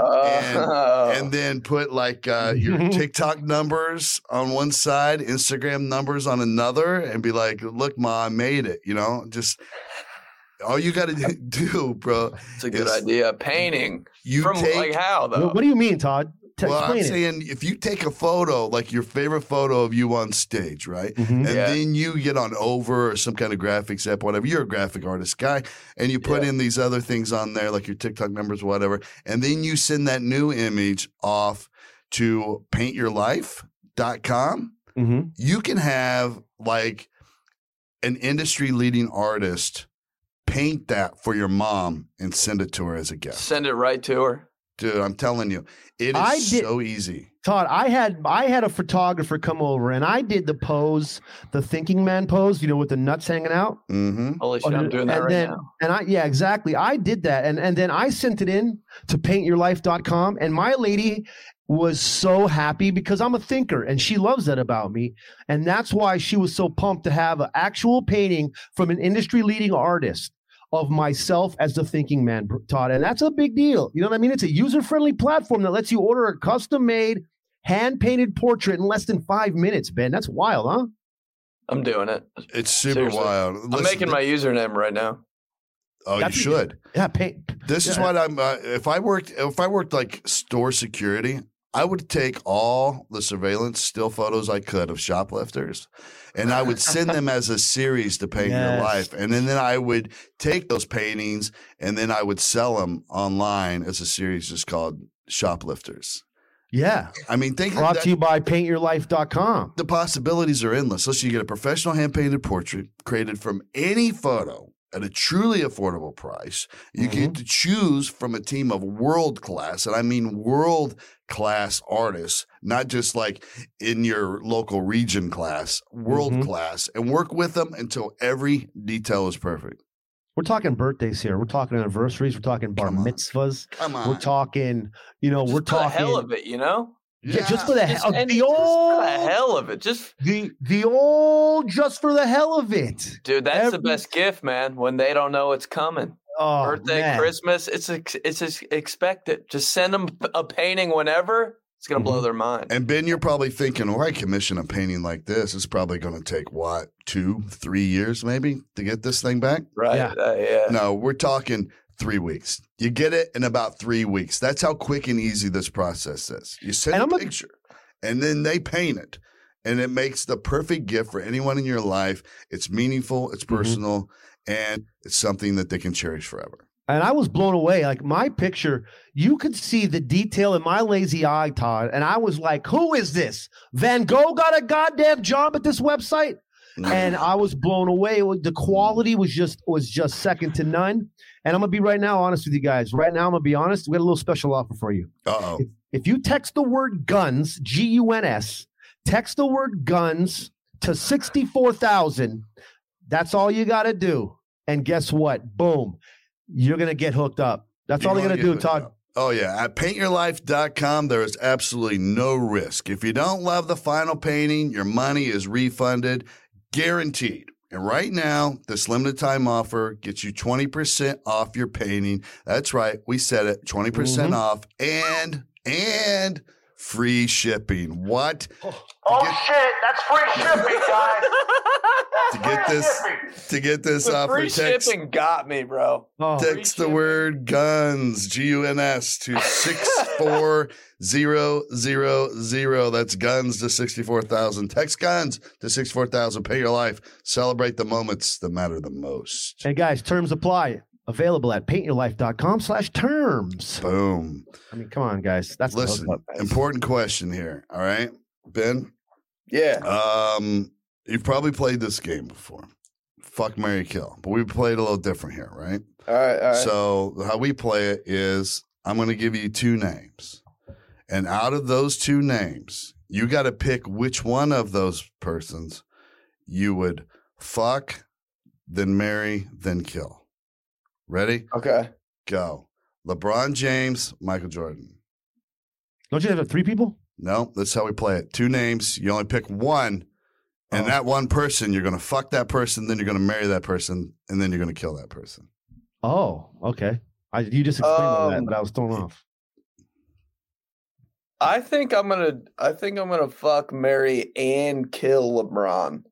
Oh. and then put like uh, your TikTok numbers on one side, Instagram numbers on another, and be like, "Look, Ma, I made it." You know, just all you got to do, bro. It's a good is idea. Painting. You From take. like how though? What, what do you mean, Todd? T- well, I'm explain it. saying if you take a photo, like your favorite photo of you on stage, right? Mhm. And Yeah. then you get on Over or some kind of graphics app, whatever. You're a graphic artist guy, and you put Yeah. in these other things on there, like your TikTok numbers, whatever. And then you send that new image off to paint your life dot com. Mhm. You can have like an industry leading artist paint that for your mom and send it to her as a gift. Send it right to her. Dude, I'm telling you, it I is did- so easy. Todd, I had I had a photographer come over and I did the pose, the thinking man pose, you know, with the nuts hanging out. Mm-hmm. Holy shit, Oh, I'm dude, doing that and right then, now. And I yeah, exactly. I did that. And and then I sent it in to paint your life dot com. And my lady was so happy because I'm a thinker and she loves that about me. And that's why she was so pumped to have an actual painting from an industry leading artist of myself as the thinking man, Todd. And that's a big deal. You know what I mean? It's a user-friendly platform that lets you order a custom-made, hand-painted portrait in less than five minutes, Ben. That's wild, huh? I'm doing it. It's super Seriously. wild. I'm Listen, making my username right now. Oh, you That's- should. Yeah, paint. This is Yeah. what I'm. Uh, if I worked, if I worked like store security, I would take all the surveillance still photos I could of shoplifters, and I would send them as a series to Paint Your Yes. Life, and then, then I would take those paintings and then I would sell them online as a series just called Shoplifters. Yeah. I mean, think Brought that- to you by paint your life dot com. the possibilities are endless. Let's say you get a professional hand painted portrait created from any photo at a truly affordable price. You Mm-hmm. get to choose from a team of world class, and I mean world class artists, not just like in your local region class, world Mhm. class, and work with them until every detail is perfect. We're talking birthdays here. We're talking anniversaries. We're talking bar Come on. mitzvahs. Come on. We're talking, you know, Just we're for talking the hell of it, you know? Yeah, just for the Just, hell, and the just for old, the hell of it. Just the the old, just for the hell of it. dude, that's the Every- best gift, man. When they don't know it's coming. Oh, Birthday, man. Christmas, it's ex- it's ex- expected. Just send them a painting whenever. It's gonna Mm-hmm. blow their mind. And Ben, you're probably thinking, well, I commission a painting like this. It's probably going to take what, two, three years maybe to get this thing back? Right? Yeah. Uh, yeah. No, we're talking three weeks. You get it in about three weeks. That's how quick and easy this process is. You send And a I'm a- picture, and then they paint it, and it makes the perfect gift for anyone in your life. It's meaningful, it's Mhm. personal, and it's something that they can cherish forever. And I was blown away. Like my picture, you could see the detail in my lazy eye, Todd. And I was like, who is this? Van Gogh got a goddamn job at this website? And I was blown away. It was- The quality was just was just second to none. And I'm gonna be right now honest with you guys. Right now, I'm gonna be honest. We got a little special offer for you. Uh-oh. If, if you text the word guns, G U N S, text the word guns to sixty-four thousand, that's all you got to do. And guess what? Boom. You're going to get hooked up. That's all You're they're going to gonna do, get hooked Todd. up. Oh, yeah. At paint your life dot com, there is absolutely no risk. If you don't love the final painting, your money is refunded, guaranteed. And right now, this limited time offer gets you twenty percent off your painting. That's right. We said it, twenty percent Mhm. off and, and free shipping. What? Oh shit, that's free shipping, guys. To get this, to get this The offer, free text, shipping got me, bro. Oh, text the word guns, G U N S, to six four zero zero zero. That's guns to sixty-four thousand. Text guns to sixty-four thousand. Pay your life. Celebrate the moments that matter the most. hey, guys, terms apply. Available at paint your life dot com slash terms. Boom. I mean, come on, guys. That's the Listen, hookup. important question here. All right, Ben. Yeah. Um, you've probably played this game before. Fuck, marry, kill. But we played a little different here, right? All right. All right. So how we play it is I'm going to give you two names. And out of those two names, you got to pick which one of those persons you would fuck, then marry, then kill. Ready? okay. Go. LeBron James, Michael Jordan. Don't you have three people? No, that's how we play it. Two names. You only pick one. And Oh. that one person, you're going to fuck that person, then you're going to marry that person, and then you're going to kill that person. Oh, okay. I, you just explained all that, Um, but I was thrown off. I think I'm gonna. I think I'm gonna fuck, marry, and kill LeBron.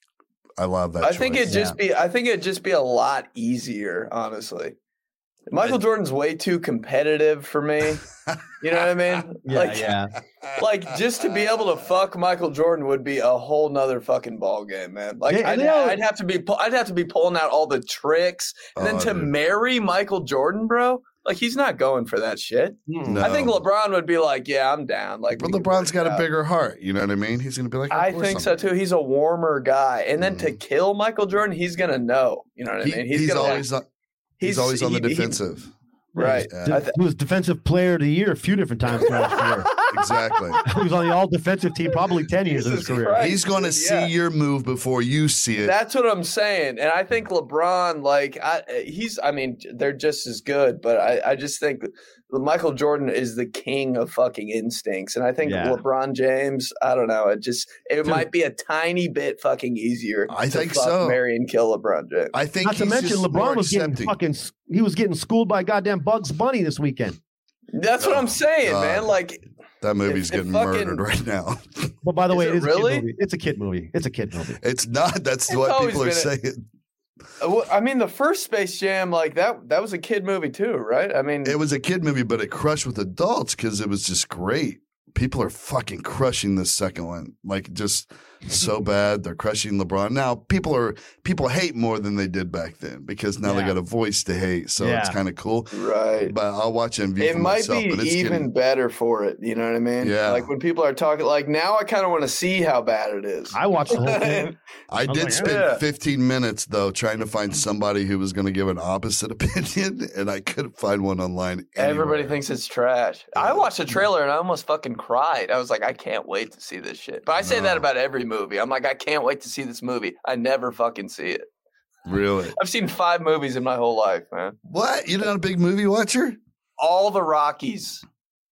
I love that I choice. think it'd just be. I think it'd just be a lot easier, honestly. Michael Jordan's way too competitive for me. You know what I mean? Yeah, like, yeah. like just to be able to fuck Michael Jordan would be a whole nother fucking ball game, man. Like They- I'd, they all- I'd have to be. pu- I'd have to be pulling out all the tricks, and then Oh, to dude. marry Michael Jordan, bro. Like he's not going for that shit. No. I think LeBron would be like, "Yeah, I'm down." Like, But we can LeBron's work got it a out. bigger heart. You know what I mean? He's going to be like, of I course think I'm- so too. He's a warmer guy, and then to Mhm. kill Michael Jordan, he's gonna know. You know what He- I mean? he's gonna, like- always on, he's, always on the he- he- defensive. right. Yeah. I th- He was defensive player of the year a few different times throughout his career. Exactly. He was on the all defensive team probably ten years of his Jesus career. Christ. He's going to Yeah. see your move before you see it. That's what I'm saying, and I think LeBron, like, I, he's. I mean, they're just as good, but I, I just think Michael Jordan is the king of fucking instincts, and I think Yeah. LeBron James. I don't know. It just it Dude. might be a tiny bit fucking easier. I to think fuck, so. Marry and kill LeBron James. I think Not to he's mention just more LeBron was getting accepting. fucking he was getting schooled by goddamn Bugs Bunny this weekend. That's what I'm saying, God. man. Like, That movie's If- if getting fucking- murdered right now. But by the Is way, it it is a really? kid movie. It's a kid movie. It's a kid movie. It's not. That's It's what always people are been a- saying. uh, well, I mean, the first Space Jam, like that, that was a kid movie too, right? I mean, It was a kid movie, but it crushed with adults because it was just great. People are fucking crushing this second one, like just so bad. They're crushing LeBron now. People are people hate more than they did back then because now they Yeah. got a voice to hate, so it's Yeah. kind of cool. right. But I'll watch M V It for might myself. be but it's even getting, better for it. You know what I mean? Yeah. Like when people are talking, like now I kind of want to see how bad it is. I watched the whole thing. I was did like, spend yeah. fifteen minutes though trying to find somebody who was going to give an opposite opinion, and I couldn't find one online. Everybody anywhere. thinks it's trash. I watched the trailer and I almost fucking cried. I was like, I can't wait to see this shit. But I say that No. about every movie. I'm like, I can't wait to see this movie. I never fucking see it. Really. I've seen five movies in my whole life, man. What? You're not a big movie watcher? All the Rockies.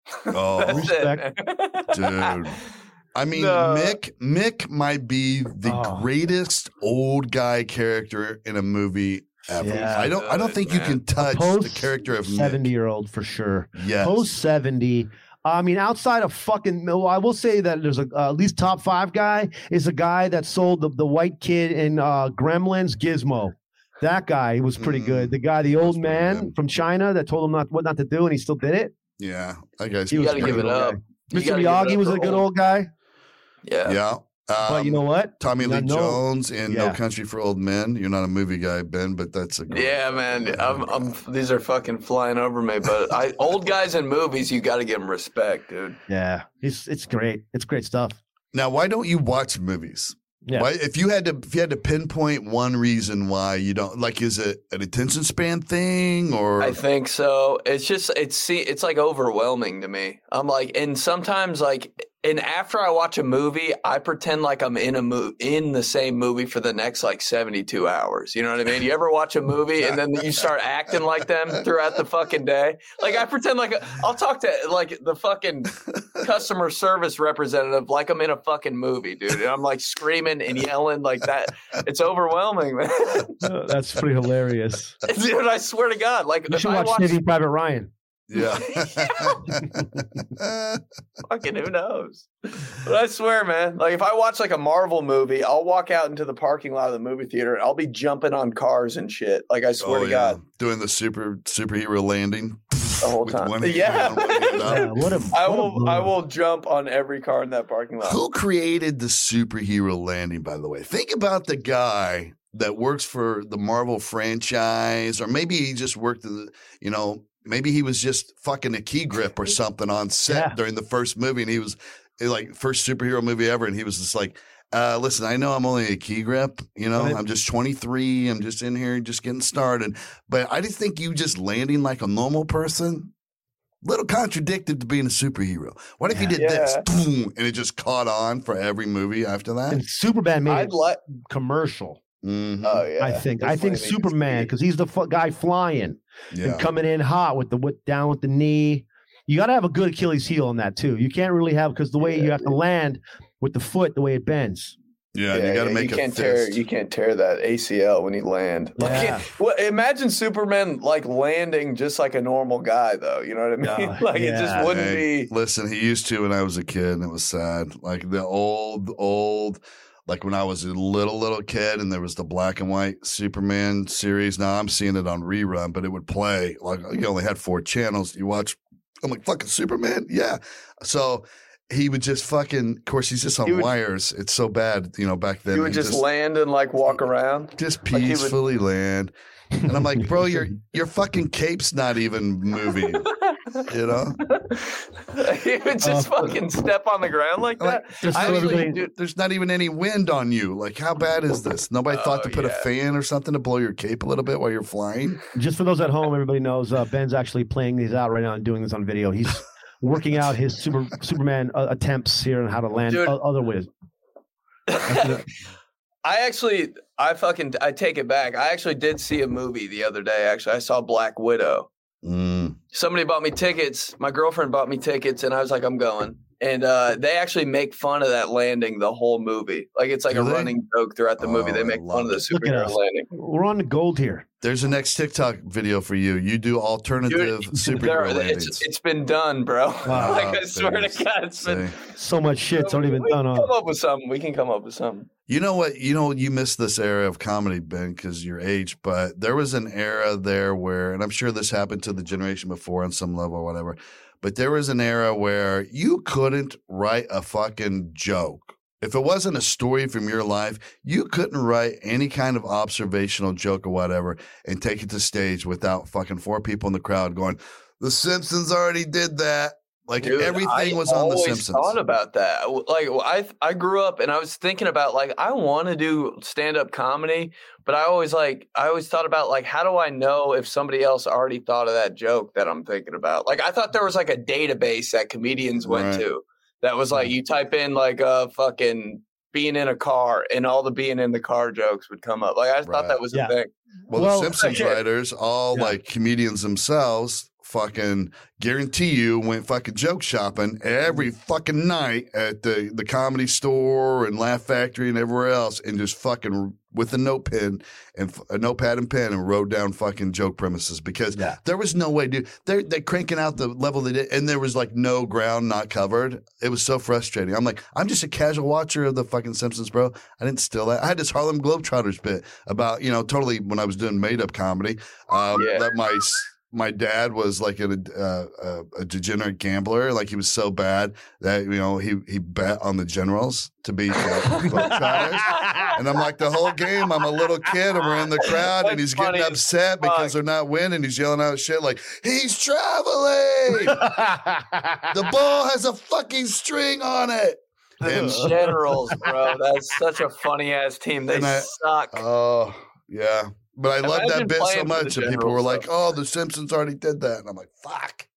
Oh, That's Respect. it. dude. I mean, No. Mick Mick might be the Oh. greatest old guy character in a movie ever. Yeah. I don't I don't think you can touch the character of seventy Mick. year old for sure. Yes. Post seventy. I mean, outside of fucking, well, I will say that there's a uh, at least top five guy is a guy that sold the, the white kid in uh, Gremlins Gizmo. That guy was pretty Mm. good. The guy, the old That's pretty man good. from China that told him not what not to do, and he still did it. Yeah. That guy's He You was gotta a give pretty it good up. guy. You Mister gotta give it Miyagi up was for a good old- old guy, Yeah. Yeah. but Um, you know what? Tommy Lee I know- Jones in No Yeah. Country for Old Men. You're not a movie guy, Ben, but that's a great Yeah, man. I'm, I'm, these are fucking flying over me. But I, old guys in movies, you got to give them respect, dude. Yeah, it's it's great. It's great stuff. Now, why don't you watch movies? Yeah. Why, if you had to, if you had to pinpoint one reason why you don't like, is it an attention span thing or? I think so. It's just it's see it's like overwhelming to me. I'm like, and sometimes like, and after I watch a movie, I pretend like I'm in a mo- in the same movie for the next like seventy-two hours. You know what I mean? You ever watch a movie and then you start acting like them throughout the fucking day? Like I pretend like I'll talk to like the fucking customer service representative like I'm in a fucking movie, dude. And I'm like screaming and yelling like that. It's overwhelming, man. Uh, that's pretty hilarious. Dude, I swear to God, like You if should I watch watch Saving Private Ryan. yeah. fucking who knows? But I swear, man, like if I watch like a Marvel movie, I'll walk out into the parking lot of the movie theater and I'll be jumping on cars and shit. Like I swear Oh, to yeah. God, Doing the super superhero landing the whole with time. one hand Yeah. down, one hand up. Yeah, what a, I what a will I move. will jump on every car in that parking lot. Who created the superhero landing, by the way? Think about the guy that works for the Marvel franchise, or maybe he just worked in the, you know, maybe he was just fucking a key grip or something on set Yeah. during the first movie, and he was like first superhero movie ever, and he was just like, uh, listen, I know I'm only a key grip, you know, But it- I'm just twenty-three, I'm just in here just getting started, but I just think you just landing like a normal person. Little contradicted to being a superhero. What if you did this, Yeah. boom, and it just caught on for every movie after that? And Superman made I'd it like commercial. Mhm. Oh yeah, I think. I think Definitely Superman, because he's the fu- guy flying Yeah. and coming in hot with the with, down with the knee. You got to have a good Achilles heel on that too. You can't really have because the way Yeah, you have to land with the foot, the way it bends. Yeah, Yeah, you got to yeah, make you a can't fist. tear you can't tear that A C L when you land. Yeah. Like, well, imagine Superman like landing just like a normal guy, though. You know what I mean? Uh, like it yeah. just wouldn't Hey, be. Listen, he used to when I was a kid, and it was sad. Like the old, old, like when I was a little, little kid, and there was the black and white Superman series. Now I'm seeing it on rerun, but it would play. Like you only had four channels. You watch. I'm like fucking Superman, yeah. So he would just fucking. Of course, he's just on He would- wires. It's so bad, you know. Back then, You would just, land and like walk around. just like he would- peacefully land. And I'm like, bro, your your fucking cape's not even moving. You know, he would just Uh, fucking step on the ground like that. Like, Just I so actually everybody- dude, there's not even any wind on you. Like, how bad is this? Nobody thought Oh, to put yeah. a fan or something to blow your cape a little bit while you're flying. Just for those at home, everybody knows uh, Ben's actually playing these out right now and doing this on video. He's working out his super Superman uh, attempts here and how to land Dude. o- other ways. I actually, I fucking, I take it back. I actually did see a movie the other day. Actually, I saw Black Widow. Mm. Somebody bought me tickets. My girlfriend bought me tickets, and I was like, I'm going. And uh, they actually make fun of that landing the whole movie. Like it's like Do a they? running joke throughout the movie. Oh, They I make fun love of the it. Look at superhero us. landing. We're on the gold here. There's a next TikTok video for you. You do alternative Dude, superhero there- landings. it's, it's been done, bro. Wow. like I swear to There's- God, it's been. See. So much shit's already been we done can on. come up with something. We can come up with something. You know what? You know you missed this era of comedy, Ben, because your age. But there was an era there where, and I'm sure this happened to the generation before on some level or whatever. But there was an era where you couldn't write a fucking joke. If it wasn't a story from your life, you couldn't write any kind of observational joke or whatever and take it to stage without fucking four people in the crowd going, "The Simpsons already did that." Like Dude, everything I was on The always Simpsons. Thought about that. Like I, I grew up and I was thinking about like I want to do stand up comedy, but I always like I always thought about like how do I know if somebody else already thought of that joke that I'm thinking about? Like I thought there was like a database that comedians went Right. to that was like you type in like a fucking being in a car and all the being in the car jokes would come up. Like I Right. thought that was Yeah. a thing. Well, Well, the Simpsons yeah. writers, all Yeah. like comedians themselves, fucking guarantee you went fucking joke shopping every fucking night at the, the Comedy Store and Laugh Factory and everywhere else, and just fucking with a note pen and f- a notepad and pen and wrote down fucking joke premises because Yeah. there was no way, dude. They're they're cranking out the level they did, and there was like no ground not covered. It was so frustrating. I'm like, I'm just a casual watcher of the fucking Simpsons, bro. I didn't steal that. I had this Harlem Globetrotters bit about, you know, totally when I was doing made up comedy. Um, Yeah. that my my dad was like a, uh, a a degenerate gambler. Like he was so bad that you know he he bet on the Generals to beat the Globetrotters. And I'm like, the whole game, I'm a little kid, and we're in the crowd, and That's he's getting funny as upset because fuck. they're not winning. He's yelling out shit like, he's traveling. The ball has a fucking string on it. And, The Generals, bro. That's such a funny ass team. They And I- suck. oh, yeah. But I love that Imagine bit so playing for the much, and people were Generals, like, though. oh, the Simpsons already did that. And I'm like, fuck.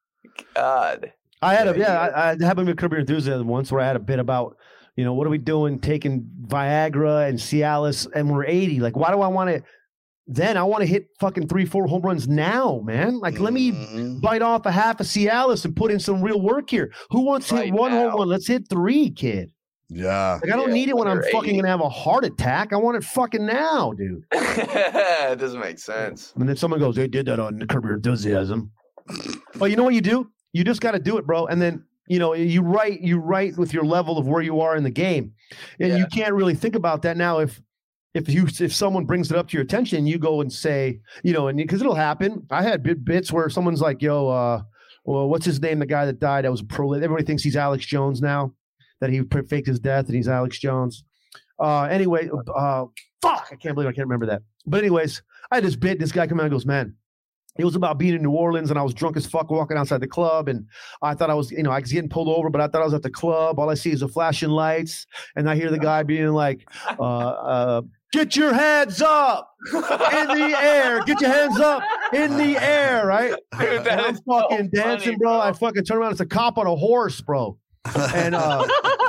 God. I had a Yeah, yeah, yeah. I, I happened with Curb Your Enthusiasm once where I had a bit about, you know, what are we doing taking Viagra and Cialis and we're eighty? Like, why do I want to? Then I want to hit fucking three, four home runs now, man. Like, let me Mhm. bite off a half of Cialis and put in some real work here. Who wants to hit Right one home now. run? Let's hit three, kid. Yeah. Like, I don't Yeah, need it when when I'm you're fucking eighty. gonna have a heart attack. I want it fucking now, dude. It doesn't make sense. And then someone goes, they did that on Curb Your Enthusiasm. Well, you know what you do? You just got to do it, bro. And then, you know, you write, you write with your level of where you are in the game. And Yeah. you can't really think about that now if, if you, if someone brings it up to your attention, you go and say, you know, and because it'll happen. I had bit bits where someone's like, yo, uh, well, what's his name? The guy that died, that was a pro. Everybody thinks he's Alex Jones now, that he faked his death and he's Alex Jones. Uh, anyway, uh, fuck, I can't believe I can't remember that. But anyways, I had this bit. This guy come out and goes, man, it was about being in New Orleans, and I was drunk as fuck walking outside the club, and I thought I was, you know, I was getting pulled over, but I thought I was at the club. All I see is the flashing lights, and I hear the guy being like, uh, uh, "Get your hands up in the air! Get your hands up in the air!" Right? Dude, And that I'm is so fucking dancing, funny, bro. I fucking turn around. It's a cop on a horse, bro. And uh,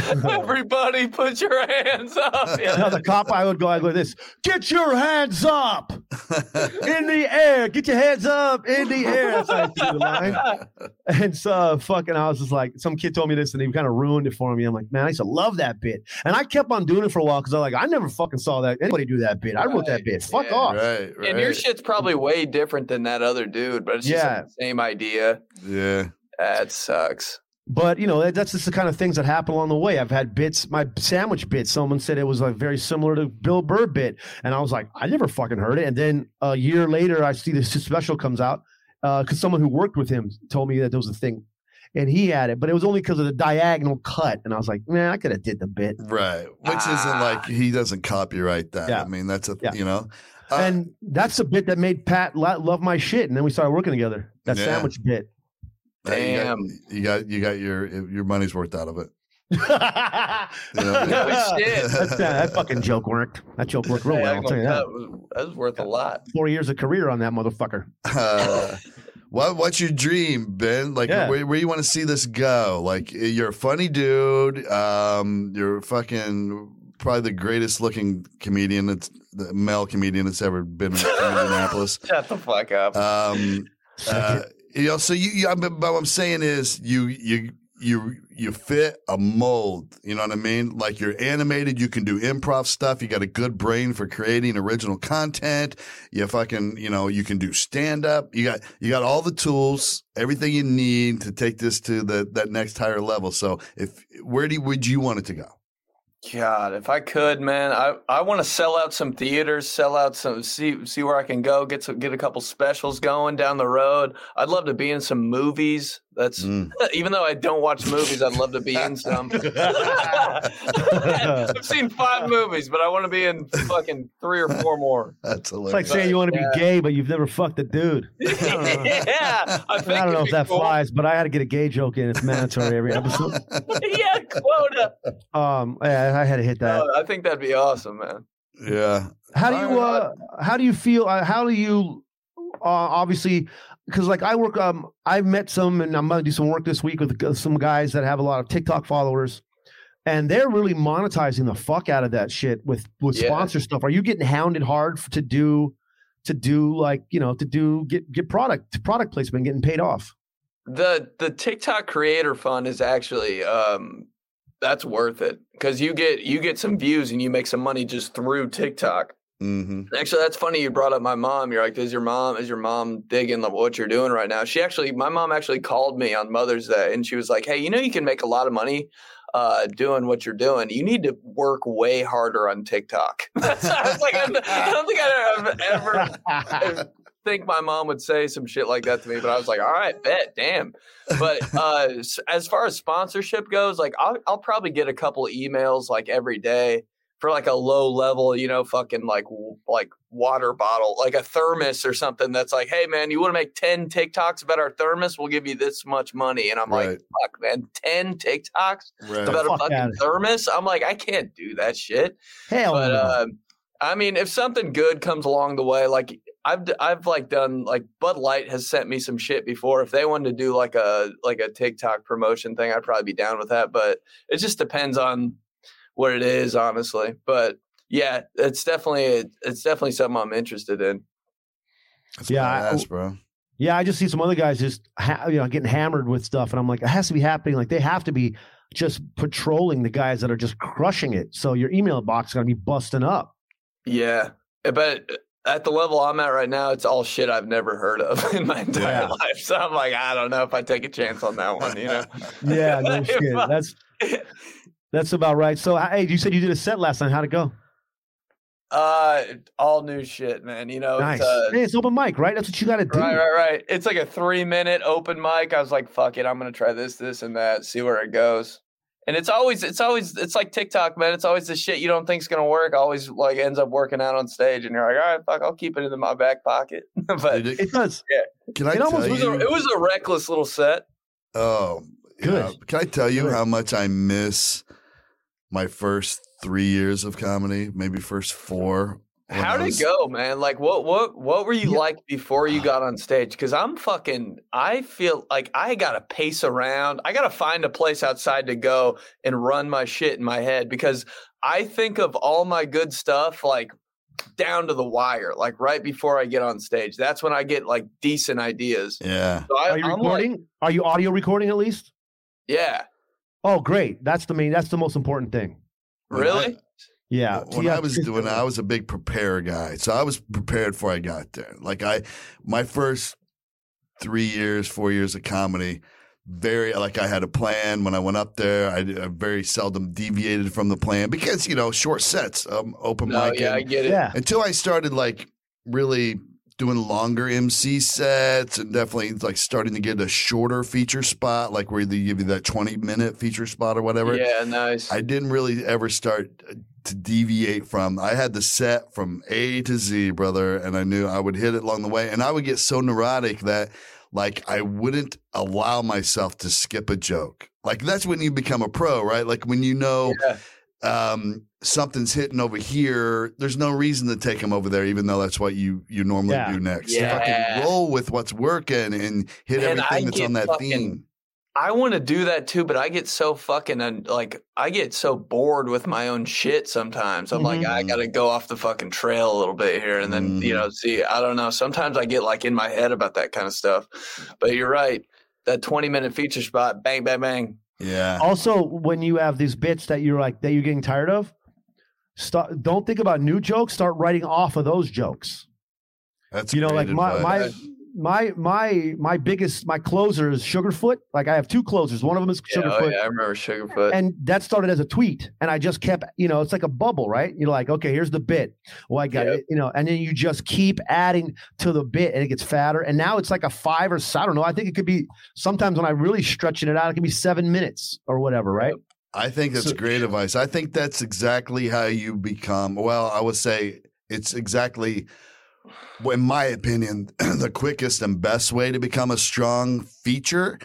Everybody put your hands up. Yeah. Now the cop, I would go, I go like this, get your hands up in the air. Get your hands up in the air. That's how I see the line. And so fucking, I was just like, some kid told me this and he kind of ruined it for me. I'm like, man, I used to love that bit. And I kept on doing it for a while because I was like, I never fucking saw that anybody do that bit. I wrote that bit. Fuck yeah, off. Right, right. And your shit's probably way different than that other dude, but it's just Yeah. like the same idea. Yeah. That sucks. But, you know, that- that's just the kind of things that happen along the way. I've had bits, my sandwich bit, someone said it was like very similar to Bill Burr bit. And I was like, I never fucking heard it. And then a year later, I see this special comes out because uh, someone who worked with him told me that there was a thing. And he had it, but it was only because of the diagonal cut. And I was like, man, I could have did the bit. Right. Which Ah. isn't like, he doesn't copyright that. Yeah. I mean, that's a, Yeah. you know. Uh, And that's a bit that made Pat lo- love my shit. And then we started working together. That Yeah. sandwich bit. Damn. You got, you got, you got your, your money's worth out of it. that, You know? No shit. that, that fucking joke worked. That joke worked real Hey, well. I'm I'll tell gonna- you that. that, was, that was worth a lot. Four years of career on that motherfucker. Uh, what what's your dream, Ben? Like, Yeah. where, where you want to see this go? Like, you're a funny dude. Um, you're fucking probably the greatest looking comedian that's the male comedian that's ever been in Indianapolis. Shut the fuck up. Um, uh, you know, so you, you but what I'm saying is you you you you fit a mold. You know what I mean? Like, you're animated. You can do improv stuff. You got a good brain for creating original content. You fucking, you know, you can do stand up. You got you got all the tools, everything you need to take this to the that next higher level. So, if where do would you want it to go? God, if I could, man, I, I want to sell out some theaters, sell out some, see see where I can go, get some, get a couple specials going down the road. I'd love to be in some movies. That's Mm. even though I don't watch movies, I'd love to be in some. I've seen five movies, but I want to be in fucking three or four more. That's It's hilarious. like saying you want to Yeah. be gay, but you've never fucked a dude. I don't know. Yeah, I, think I don't know it'd if be that cool. flies, but I had to get a gay joke in. It's mandatory every episode. Yeah, quota. Um, yeah, I had to hit that. Oh, I think that'd be awesome, man. yeah. How do you Alright, uh how do you feel uh, how do you uh, obviously because like I work um I've met some and I'm gonna do some work this week with uh, some guys that have a lot of TikTok followers and they're really monetizing the fuck out of that shit with with Yeah. sponsor stuff. Are you getting hounded hard f- to do to do like you know to do get get product product placement getting paid off? The the TikTok creator fund is actually um that's worth it because you get you get some views and you make some money just through TikTok. Mm-hmm. Actually, that's funny. You brought up my mom. You're like, is your mom is your mom digging the, what you're doing right now? She actually, my mom actually called me on Mother's Day and she was like, hey, you know, you can make a lot of money uh, doing what you're doing. You need to work way harder on TikTok. That's, I was like, I don't think I'd ever, ever think my mom would say some shit like that to me, but I was like, all right, bet, damn. But uh, s- as far as sponsorship goes, like I'll, I'll probably get a couple emails like every day for like a low level, you know, fucking like w- like water bottle, like a thermos or something that's like, hey man, you want to make ten TikToks about our thermos? We'll give you this much money. And I'm Right. like, fuck man, ten TikToks Right. about a Fuck fucking outta thermos? I'm like, I can't do that shit. Hell But no. uh, I mean, if something good comes along the way, like I've d- I've like done like Bud Light has sent me some shit before. If they wanted to do like a like a TikTok promotion thing, I'd probably be down with that. But it just depends on what it is, honestly. But yeah, it's definitely it's definitely something I'm interested in. That's Yeah, I- badass, bro. Yeah, I just see some other guys just ha- you know getting hammered with stuff, and I'm like, it has to be happening. Like they have to be just patrolling the guys that are just crushing it. So your email box is gonna be busting up. Yeah, but at the level I'm at right now, it's all shit I've never heard of in my entire Yeah. life. So I'm like, I don't know if I take a chance on that one. You know? Yeah, no If shit. I- That's that's about right. So hey, you said you did a set last night. How'd it go? Uh, all new shit, man. You know, Nice. it's, uh, Hey, it's open mic, right? That's what you got to do. right, right, right. It's like a three minute open mic. I was like, fuck it, I'm gonna try this, this, and that, see where it goes. And it's always, it's always, it's like TikTok, man. It's always the shit you don't think's gonna work. Always like ends up working out on stage, and you're like, all right, fuck, I'll keep it in my back pocket. But Did It does. Can I It tell almost it was, you? a, it was a reckless little set. Oh, Good. yeah. Can I tell you Good. how much I miss my first three years of comedy? Maybe first four. when How'd I it was- go, man? Like, what, what, what were you Yeah. like before you got on stage? Because I'm fucking. I feel like I gotta pace around. I gotta find a place outside to go and run my shit in my head because I think of all my good stuff like down to the wire, like right before I get on stage. That's when I get like decent ideas. Yeah. So I, Are you I'm like, recording? Are you audio recording at least? yeah, Oh, great. That's the main. That's the most important thing. When really. I- Yeah. When Yeah, I was doing it, I was a big prepare guy. So I was prepared before I got there. Like I, my first three years, four years of comedy, very, like I had a plan when I went up there. I, I very seldom deviated from the plan because, you know, short sets, um, open No, mic. yeah, I get it. Yeah. Until I started like really doing longer M C sets and definitely like starting to get a shorter feature spot, like where they give you that twenty minute feature spot or whatever. Yeah, nice. I didn't really ever start to deviate from. I had the set from A to Z, brother, and I knew I would hit it along the way. And I would get so neurotic that, like, I wouldn't allow myself to skip a joke. Like, that's when you become a pro, right? Like, when you know Yeah. um, something's hitting over here, there's no reason to take them over there, even though that's what you you normally Yeah. do next. Yeah. Fucking roll with what's working and hit Man, I everything that's get on that fucking- theme. I want to do that too, but I get so fucking un- like I get so bored with my own shit sometimes. I'm like, Mhm. I gotta go off the fucking trail a little bit here, and then you Mhm. know, see, I don't know. Sometimes I get like in my head about that kind of stuff. But you're right. That twenty minute feature spot, bang, bang, bang. Yeah. Also, when you have these bits that you're like that you're getting tired of, start. Don't think about new jokes. Start writing off of those jokes. That's You know, great like my advice. my my my my biggest my closer is Sugarfoot. Like I have two closers. One of them is Yeah, oh, Sugarfoot. yeah, I remember Sugarfoot. And that started as a tweet, and I just kept, you know, it's like a bubble, right? You're like, okay, here's the bit. Well, I got Yep. it, you know, and then you just keep adding to the bit, and it gets fatter. And now it's like a five or s- I don't know. I think it could be sometimes when I really stretching it out, it can be seven minutes or whatever, right? I think that's So- great advice. I think that's exactly how you become. Well, I would say it's exactly, in my opinion, the quickest and best way to become a strong feature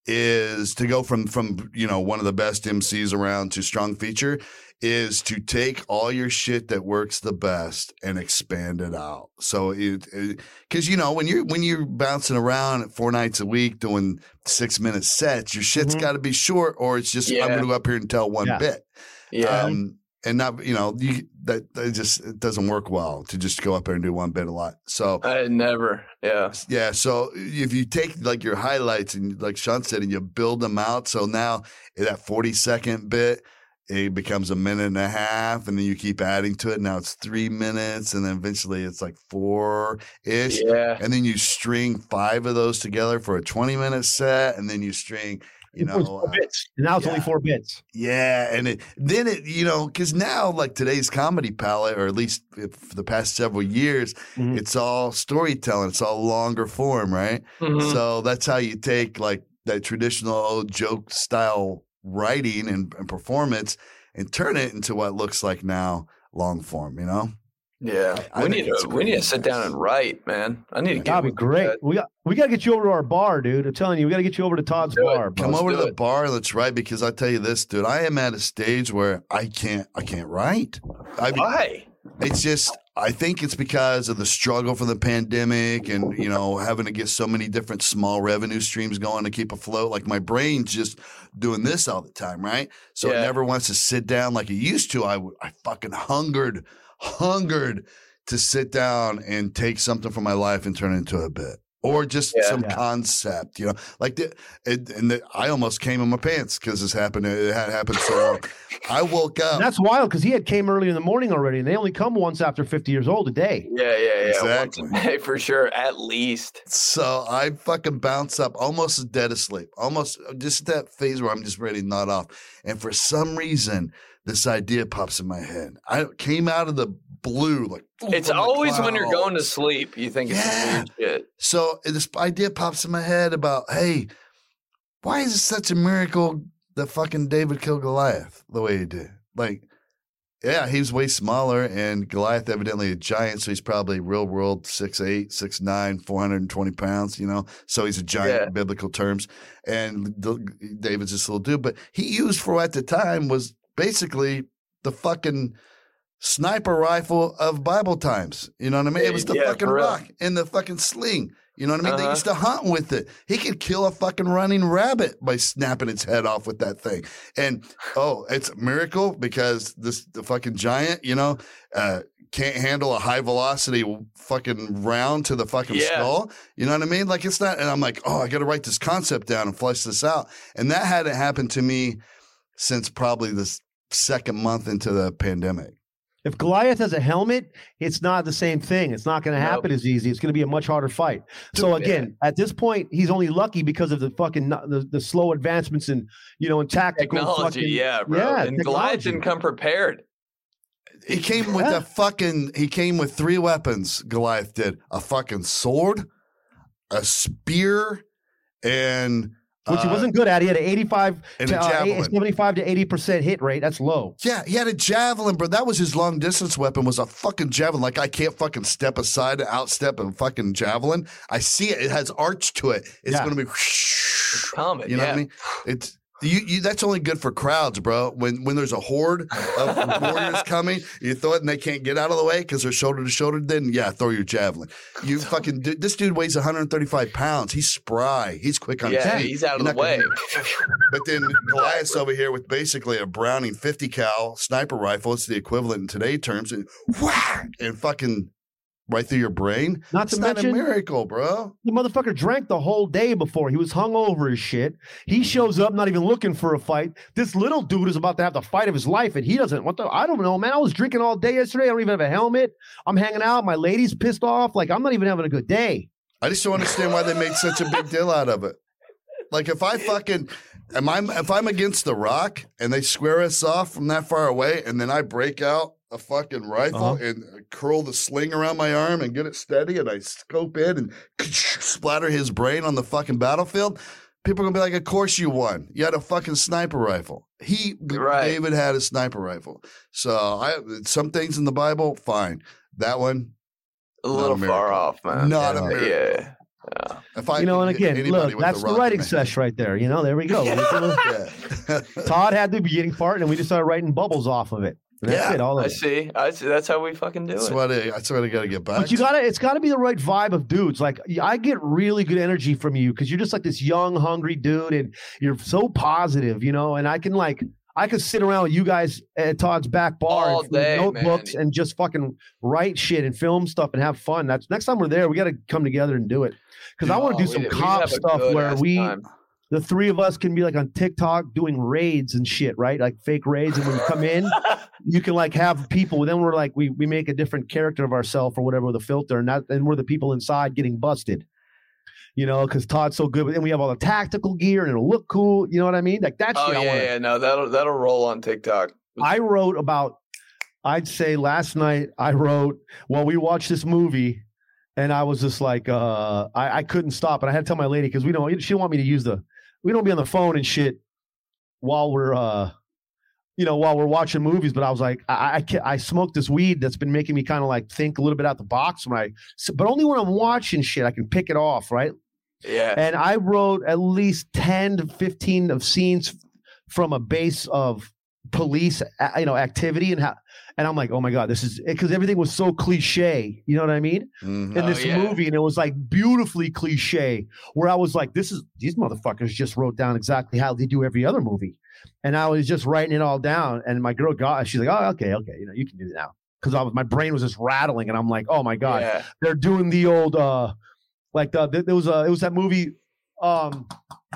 is to go from from you know one of the best M Cs around to strong feature is to take all your shit that works the best and expand it out. So it because you know when you're when you're bouncing around four nights a week doing six minute sets, your shit's Mhm. got to be short, or it's just I'm Yeah. going to go up here and tell one Yeah. bit. yeah, Um, and not, you know, you, that, that just it doesn't work well to just go up there and do one bit a lot. So, I never. Yeah, yeah. So if you take like your highlights and like Sean said, and you build them out. So now that forty second bit, it becomes a minute and a half, and then you keep adding to it. Now it's three minutes, and then eventually it's like four ish. yeah. And then you string five of those together for a twenty minute set, and then you string, you It was know, four uh, bits. And now it's only yeah. four bits. yeah, and it, then it, you know, because now like today's comedy palette, or at least for the past several years, Mhm. it's all storytelling. It's all longer form, right? Mhm. So that's how you take like that traditional old joke style writing and, and performance and turn it into what looks like now long form. You know? Yeah, I we think need it's to we need to great sit down advice. and write, man. I need to get That'd be with great. that. We got we got to get you over to our bar, dude. I'm telling you, we got to get you over to Todd's Do it. bar. bro. Come over to do the it. bar and let's write, because I tell you this, dude, I am at a stage where I can't, I can't write. I mean, Why? it's just, I think it's because of the struggle from the pandemic and, you know, having to get so many different small revenue streams going to keep afloat. Like my brain's just doing this all the time, right? So it Yeah. never wants to sit down like it used to. I, w- I fucking hungered, hungered to sit down and take something from my life and turn it into a bit. Or just Yeah. some Yeah. concept, you know, like the, it, and the, I almost came in my pants because this happened. It had happened so long. I woke up. And that's wild because he had came early in the morning already, and they only come once after fifty years old a day. Yeah, yeah, yeah. Exactly. Once a day for sure, at least. So I fucking bounce up almost dead asleep, almost just that phase where I'm just ready to nod off. And for some reason, this idea pops in my head. I came out of the blue, like It's from the always when you're going to clouds. sleep, you think it's Yeah. some weird shit. So this idea pops in my head about, hey, why is it such a miracle that fucking David killed Goliath the way he did? Like, yeah, he was way smaller, and Goliath evidently a giant, so he's probably real world six eight, six nine, four hundred twenty pounds, you know? So he's a giant Yeah. in biblical terms. And the, David's this little dude, but he used for at the time was basically the fucking sniper rifle of Bible times. You know what I mean? It was the Yeah, fucking for real. rock and the fucking sling. You know what I mean? They Uh-huh. used to hunt with it. He could kill a fucking running rabbit by snapping its head off with that thing. And oh, it's a miracle because this the fucking giant, you know, uh, can't handle a high velocity fucking round to the fucking Yeah. skull. You know what I mean? Like it's not. And I'm like, oh, I got to write this concept down and flesh this out. And that hadn't happened to me since probably the second month into the pandemic. If Goliath has a helmet, it's not the same thing. It's not going to Nope. happen as easy. It's going to be a much harder fight. So again, at this point, he's only lucky because of the fucking the, the slow advancements in you know in tactical Technology, fucking- yeah, bro. Yeah, and Goliath technology. didn't come prepared. He came with Yeah. a fucking. He came with three weapons. Goliath did a fucking sword, a spear, and which he uh, wasn't good at. He had an eighty-five and to a uh, javelin. seventy-five to eighty percent hit rate. That's low. Yeah, he had a javelin, bro. That was his long distance weapon. Was a fucking javelin. Like I can't fucking step aside and outstep a fucking javelin. I see it. It has arch to it. It's Yeah. going to be. It's coming. You know yeah. what I mean? It's. You, you, that's only good for crowds, bro. When when there's a horde of warriors coming, you throw it and they can't get out of the way because they're shoulder to shoulder. Then yeah, throw your javelin. You fucking dude, this dude weighs one hundred thirty-five pounds. He's spry. He's quick on his Yeah, feet. he's out of You're the not gonna- way. But then Goliath's over here with basically a Browning fifty cal sniper rifle. It's the equivalent in today's terms, and whack and fucking right through your brain. Not to It's not a mention- miracle, bro. The motherfucker drank the whole day before. He was hung over his shit. He shows up not even looking for a fight. This little dude is about to have the fight of his life, and he doesn't. What the? I don't know, man. I was drinking all day yesterday. I don't even have a helmet. I'm hanging out. My lady's pissed off. Like I'm not even having a good day. I just don't understand why they made such a big deal out of it. Like if I fucking am I if I'm against the Rock and they square us off from that far away, and then I break out a fucking rifle Uh-huh. and curl the sling around my arm and get it steady, and I scope in and splatter his brain on the fucking battlefield. People are gonna be like, "Of course you won. You had a fucking sniper rifle." He Right. David had a sniper rifle. So I some things in the Bible, fine. That one, A Not little a miracle. far off, man. Not a yeah. miracle. Yeah. Yeah. if I You know, could and get again, anybody look, with that's the Rock writing man- sesh right there. You know, there we go. Yeah. Todd had the beginning part, and we just started writing bubbles off of it. And that's Yeah, it. All of I it. see. I see. That's how we fucking do That's it. what I, that's what I got to get back. But you to. gotta, it's gotta be the right vibe of dudes. Like I get really good energy from you because you're just like this young, hungry dude, and you're so positive, you know. And I can like, I could sit around with you guys at Todd's back bar All and day, notebooks man. and just fucking write shit and film stuff and have fun. That's next time we're there, we got to come together and do it because I want to Oh, do some we- we cop have a stuff good where ass we. time. The three of us can be like on TikTok doing raids and shit, right? Like fake raids. And when you come in, you can like have people. Then we're like, we we make a different character of ourselves or whatever with a filter. And that, and we're the people inside getting busted, you know, because Todd's so good. But then we have all the tactical gear and it'll look cool. You know what I mean? Like that Oh shit. I yeah, wanna, yeah. No, that'll that'll roll on TikTok. I wrote about, I'd say last night, I wrote, while we watched this movie, and I was just like, uh, I, I couldn't stop. And I had to tell my lady, because we don't, she didn't want me to use the, we don't be on the phone and shit while we're, uh, you know, while we're watching movies. But I was like, I, I, can't, I smoked this weed that's been making me kind of like think a little bit out the box when I, so, but only when I'm watching shit, I can pick it off, right? Yeah. And I wrote at least ten to fifteen of scenes from a base of police, uh, you know, activity and how, and I'm like, oh my God, this is because everything was so cliche. You know what I mean? Mhm. In Oh, this yeah. movie, and it was like beautifully cliche. Where I was like, this is these motherfuckers just wrote down exactly how they do every other movie, and I was just writing it all down. And my girl got, she's like, oh, okay, okay, you know, you can do it now. Because I was, my brain was just rattling, and I'm like, oh my God, Yeah. they're doing the old, uh, like the, there was a, it was that movie, um,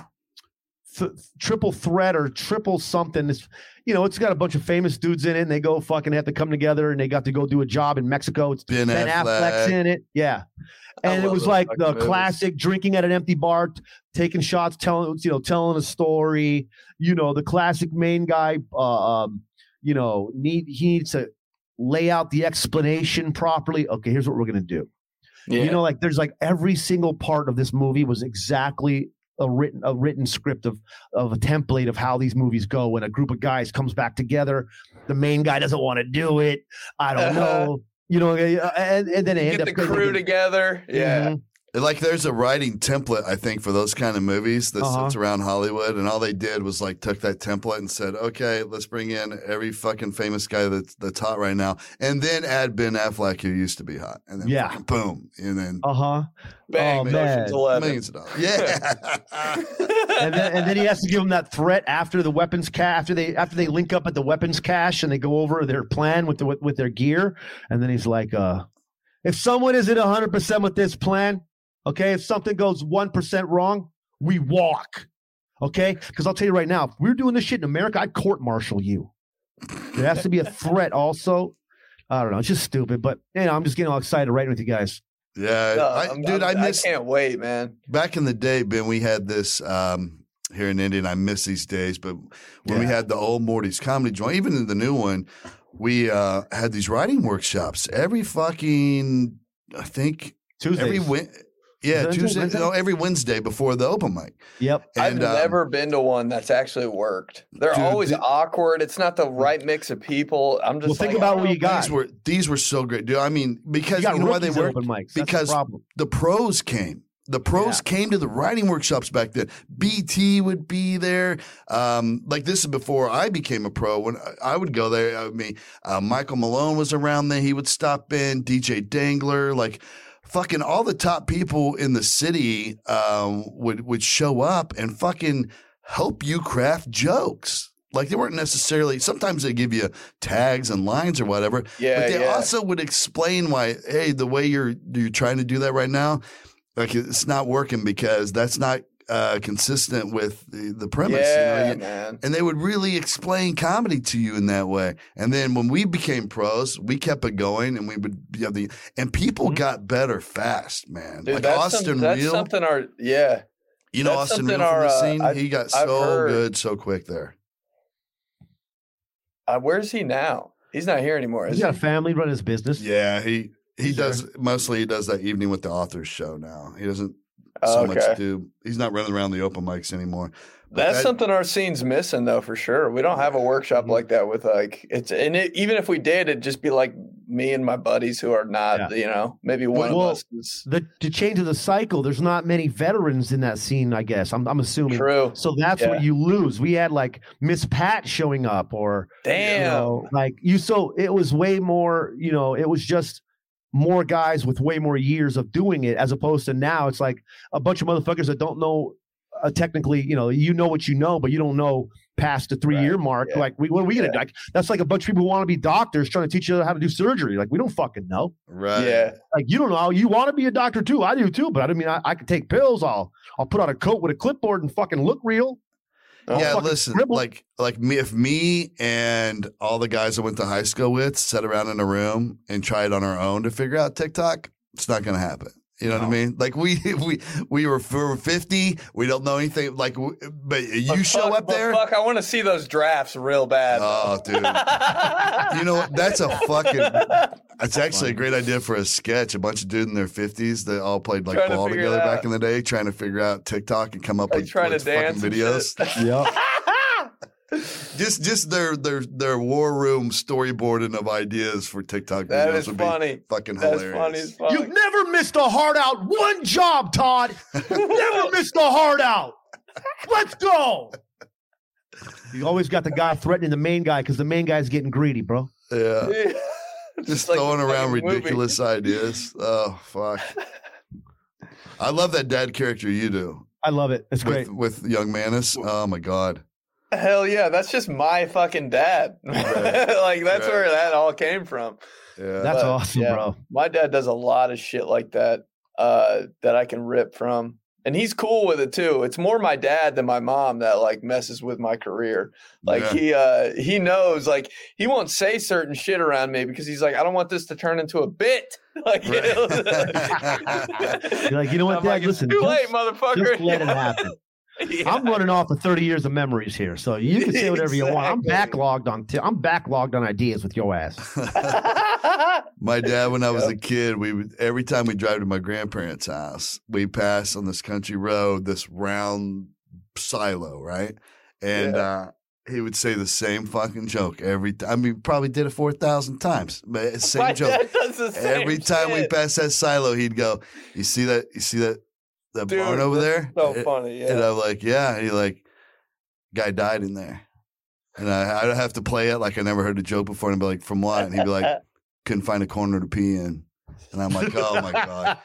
th- Triple Threat or Triple something. It's, you know, it's got a bunch of famous dudes in it, and they go fucking have to come together, and they got to go do a job in Mexico. It's Ben Ben Affleck's Affleck. in it, yeah. I And it love was those like fucking the movies. classic drinking at an empty bar, t- taking shots, telling you know, telling a story. You know, the classic main guy. Uh, um, you know, need he needs to lay out the explanation properly. Okay, here's what we're gonna do. Yeah. You know, like there's like every single part of this movie was exactly a written a written script of of a template of how these movies go. When a group of guys comes back together, the main guy doesn't want to do it. I don't Uh-huh. know. You know, and and then they You end get up the crew getting- together. Yeah. Mhm. Like there's a writing template, I think, for those kind of movies that Uh-huh. sits around Hollywood, and all they did was like took that template and said, "Okay, let's bring in every fucking famous guy that's that's hot right now, and then add Ben Affleck who used to be hot, and then Yeah. fucking boom, and then Uh huh. Bang, Oh, Ocean's man. Eleven. millions of dollars." Yeah, and then and then he has to give them that threat after the weapons ca- after they after they link up at the weapons cache and they go over their plan with the with, with their gear, and then he's like, uh, if someone isn't one hundred percent with this plan, okay, if something goes one percent wrong, we walk. Okay? Because I'll tell you right now, if we we're doing this shit in America, I'd court martial you. There has to be a threat also. I don't know. It's just stupid. But, you know, I'm just getting all excited writing with you guys. yeah, No, I, I'm- dude, I'm- I miss I can't wait, man. back in the day, Ben. We had this um, here in Indy, and I miss these days. But when we Yeah. had the old Morty's comedy joint, even in the new one, we uh, had these writing workshops every fucking, I think, Tuesdays. every win. Yeah, Wednesday, Tuesday, Wednesday? no, every Wednesday before the open mic. Yep. And, I've um, never been to one that's actually worked. They're Dude, always the- awkward. It's not the right mix of people. I'm just Well, think like, about I what don't you got. These were these were so great, dude. I mean, because You you, got know why they rookies at worked? open mics. That's the Because problem. the pros came. The pros Yeah. came to the writing workshops back then. B T would be there. Um, like this is before I became a pro. When I- I would go there, I mean, uh, Michael Malone was around there. He would stop in. D J Dangler, like fucking all the top people in the city um, would would show up and fucking help you craft jokes. Like they weren't necessarily. Sometimes they give you tags and lines or whatever. Yeah, but they yeah. also would explain why. Hey, the way you're you're trying to do that right now, like it's not working because that's not uh, consistent with the, the premise. Yeah, you know? You- man. and they would really explain comedy to you in that way. And then when we became pros, we kept it going, and we would have the and people got better fast, man. Mm-hmm. Dude, like that's, Austin some, that's Real, something our yeah. you know that's Austin something Real from our, the uh, scene. I've- he got I've so heard- good so quick there. Uh, where's he now? He's not here anymore. Is He's he? got a family, running his business. Yeah, he he He's does mostly he does that evening with the authors show now. He doesn't so Oh, much okay. do. He's not running around the open mics anymore. But That's that- something our scene's missing, though, for sure. We don't have a workshop Mhm. like that with like it's, and it, even if we did, it'd just be like me and my buddies who are not, you know, maybe one Well, of us is The to change the cycle, there's not many veterans in that scene, I guess. I'm I'm assuming. true. So that's Yeah. what you lose. We had like Miss Pat showing up, or Damn. you know, like you. So it was way more. You know, it was just more guys with way more years of doing it, as opposed to now. It's like a bunch of motherfuckers that don't know. Uh, technically, you know, you know what you know, but you don't know past the three year Right. mark. Yeah. Like, we, what are we gonna Yeah. do? Like, that's like a bunch of people who want to be doctors trying to teach you how to do surgery. Like, we don't fucking know. right. Yeah. Like, you don't know. You want to be a doctor too. I do too. But I don't mean I, I can take pills. I'll I'll put on a coat with a clipboard and fucking look real. I'll Yeah, fucking listen, scribble. like like me if me and all the guys I went to high school with sat around in a room and tried on our own to figure out TikTok, it's not going to happen. You know what I mean? Like we we we were, we were fifty. We don't know anything. Like, w- but you But show fuck- up but there. Fuck, I want to see those drafts real bad. Oh, dude. You know what? That's a fucking. That's actually a great idea for a sketch. A bunch of dudes in their fifties that all played like Trying to ball figure it together back out. in the day, trying to figure out TikTok and come up Like with, trying with to dance fucking and videos. shit. Yeah. Just just their their their war room storyboarding of ideas for TikTok That videos is would funny. be fucking That's hilarious. funny as fuck. You've never missed a hard out one job, Todd. Never missed a hard out. Let's go. You always got the guy threatening the main guy because the main guy's getting greedy, bro. Yeah. Just Just like throwing the around fucking movie. ridiculous ideas. Oh fuck. I love that dad character you do I love it. It's great. with, with young Manus. Oh my god. Hell yeah, that's just my fucking dad. like that's Right. where that all came from. Yeah. That's But, awesome, yeah, bro. My dad does a lot of shit like that uh, that I can rip from. And he's cool with it too. It's more my dad than my mom that like messes with my career. Like Yeah. he uh he knows like he won't say certain shit around me because he's like, I don't want this to turn into a bit. Like, Right. You're like, you know what, I'm Dad? like, Listen, it's too just, late, motherfucker. just let it happen. Yeah. I'm running off of thirty years of memories here, so you can say whatever you want. I'm Exactly. backlogged on. T- I'm backlogged on ideas with your ass. My dad, when I was Yep. a kid, we would every time we drive to my grandparents' house, we pass on this country road, this round silo, right? And Yeah. uh, he would say the same fucking joke every time. I mean, probably did it four thousand times, but same My joke. dad does the same Every time we shit. pass that silo, he'd go, "You see that? You see that? That Dude, barn over that's there?" So And- funny, And yeah. I'm like, "Yeah." And he like, "Guy died in there," and I I'd have to play it like I never heard the joke before, and be like, "From what?" And he'd be like, "Couldn't find a corner to pee in," and I'm like, "Oh my god."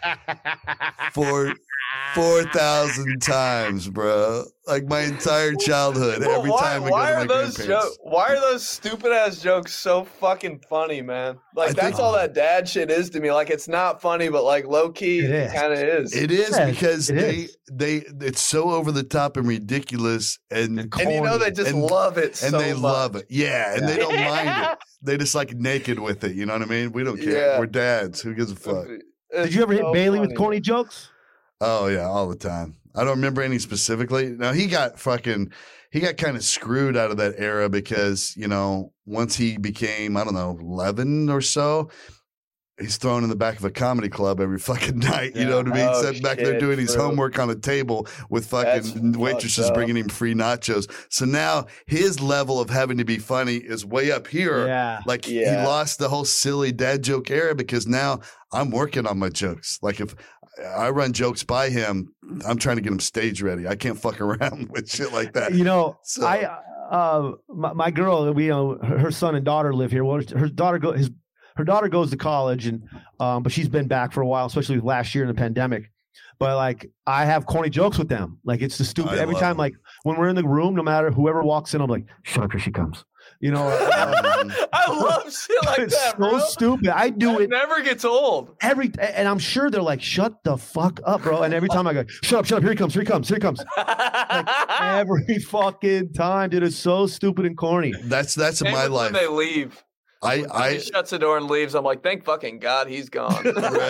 Four four thousand times, bro. Like my entire childhood. But Every why, time we why go to are my those grandparents. jokes? Why are those stupid ass jokes so fucking funny, man? Like I that's think- all that dad shit is to me. Like it's not funny, but like low key, It it, is. kind of is. It is Yeah, because it they is. they it's so over the top and ridiculous and And and you know they just and- love it and so they much. love it. Yeah, and Yeah. they don't mind it. They just like naked with it. You know what I mean? We don't care. Yeah. We're dads. Who gives a fuck? It's Did you ever hit so Bailey with funny. corny jokes? Oh yeah, all the time. I don't remember any specifically. Now he got fucking he got kind of screwed out of that era because, you know, once he became, I don't know, eleven or so, he's thrown in the back of a comedy club every fucking night. You know what I mean? Oh, Sitting back there shit, doing his true. homework on a table with That's fucking waitresses fucked up. bringing him free nachos. So now his level of having to be funny is way up here. Yeah. Like Yeah. he lost the whole silly dad joke era because now I'm working on my jokes. Like if I run jokes by him, I'm trying to get him stage ready. I can't fuck around with shit like that. You know, So- I uh my, my girl, we you know her her son and daughter live here. Well, her daughter go his her daughter goes to college and um but she's been back for a while, especially last year in the pandemic. But like I have corny jokes with them. Like it's the stupid I every love time them. like when we're in the room, no matter whoever walks in, I'm like, shut up, here she comes. You know, uh, I love shit like it's that, so bro. stupid. I do It it never gets old. every and I'm sure they're like, shut the fuck up, bro. And every time I go, shut up, shut up, here he comes, here he comes, here he comes. Like every fucking time, dude. It's so stupid and corny. That's that's in Same my with when life. they leave. I When I he shuts the door and leaves. I'm like, thank fucking God he's gone.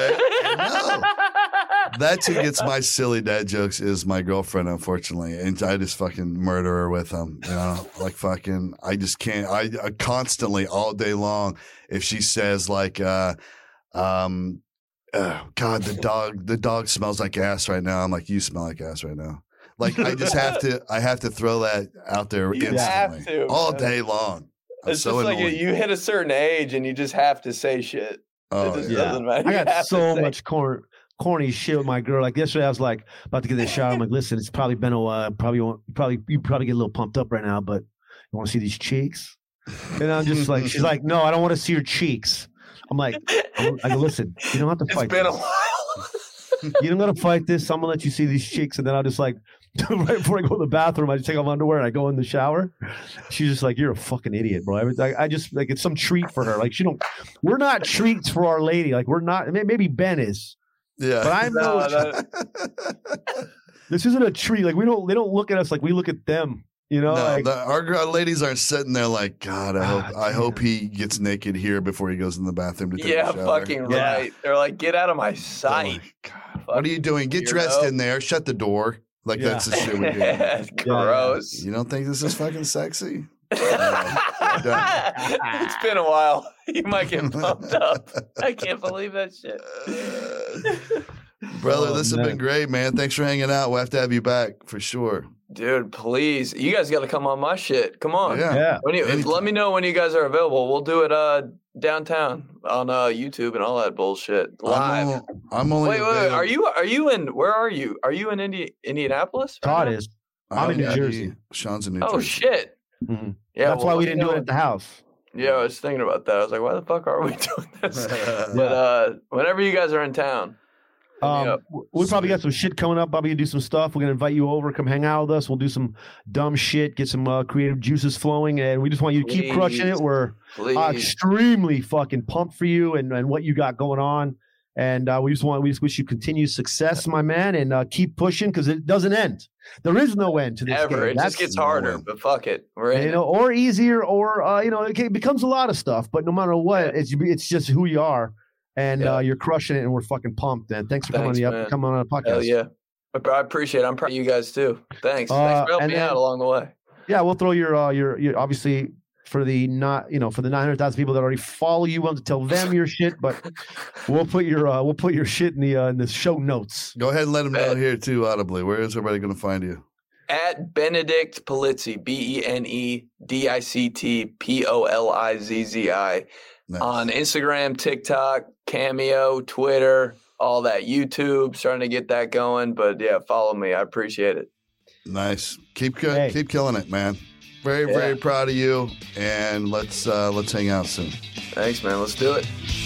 that's who gets my silly dad jokes is my girlfriend, unfortunately, and I just fucking murder her with them. You know, like fucking, I just can't. I, I constantly all day long. If she says like, uh, um, uh, God, the dog, the dog smells like ass right now. I'm like, you smell like ass right now. Like I just have to, I have to throw that out there You instantly, have to, all man. day long. I'm It's so just like annoying. you hit a certain age and you just have to say shit. Oh, it just yeah. doesn't matter. I You got have to so say- much corn, corny shit with my girl. Like yesterday, I was like about to get in the shower. I'm like, listen, it's probably been a while. Probably, won't, probably, you probably get a little pumped up right now, but you want to see these cheeks? And I'm just like, she's like, no, I don't want to see your cheeks. I'm like, I go, listen, you don't have to It's fight. been a this. while. You don't got to fight this. I'm gonna let you see these cheeks, and then I'll just like right before I go to the bathroom, I just take off my underwear and I go in the shower. She's just like, "You're a fucking idiot, bro." I, I, I just like it's some treat for her. Like she don't. We're not treats for Our Lady. Like we're not. Maybe Ben is, Yeah. but I know No, that- this isn't a treat. Like we don't. They don't look at us like we look at them. You know, No, like, the, our girl ladies aren't sitting there like, God, I Ah, hope I hope he gets naked here before he goes in the bathroom to take yeah, a shower. fucking Yeah. right. They're like, get out of my They're sight. like, God, what are you doing? Get dressed weirdo. in there. Shut the door. Like Yeah. that's the shit we do. It's gross. You don't think this is fucking sexy? It's been a while. You might get pumped up. I can't believe that shit. Brother, Oh, this has man. been great, man. Thanks for hanging out. We'll have to have you back for sure. Dude, please. You guys got to come on my shit. Come on. Yeah. yeah. When you, Anytime. let me know when you guys are available. We'll do it uh downtown on uh YouTube and all that bullshit live. I'm, o- I'm only Wait, wait, wait. available- Are you are you in? Where are you? Are you in Indi- Indianapolis? right Todd now? is. I'm in New yeah, Jersey. Sean's in New Oh Jersey. shit! Mhm. Yeah, That's well, why we let me didn't do know. it at the house. Yeah, I was thinking about that. I was like, why the fuck are we doing this? But uh, whenever you guys are in town, hit me Um, up. we probably got some shit coming up. Probably gonna do some stuff. We're gonna invite you over, come hang out with us. We'll do some dumb shit, get some uh, creative juices flowing, and we just want you to keep crushing it. Please. We're please. uh, extremely fucking pumped for you and, and what you got going on. And uh, we just want we just wish you continued success, my man, and uh, keep pushing because it doesn't end. There is no end to this Ever. game. It That's- just gets no harder, way. but fuck it. We're in you it. know, or easier, or uh, you know, it can- becomes a lot of stuff. But no matter what, it's it's just who you are, and Yeah. uh, you're crushing it, and we're fucking pumped. Man, thanks for coming on Thanks, the man. up, coming on the podcast. Hell yeah. I I appreciate it. I'm proud of you guys too. Thanks. Uh, Thanks for helping and me then- out along the way. Yeah, we'll throw your uh, your your obviously for the not you know for the nine hundred thousand people that already follow you, we'll have to tell them your shit, but we'll put your uh, we'll put your shit in the uh, in the show notes. Go ahead and let them know here too, audibly. Where is everybody going to find you? At Benedict Polizzi, B E N E D I C T P O L I Z Z I. Nice. On Instagram, TikTok, Cameo, Twitter, all that. YouTube, starting to get that going. But yeah, follow me. I appreciate it. Nice. Keep ki- Hey. keep killing it, man. Very, Yeah. very proud of you. And let's uh, let's hang out soon. Thanks, man. Let's do it.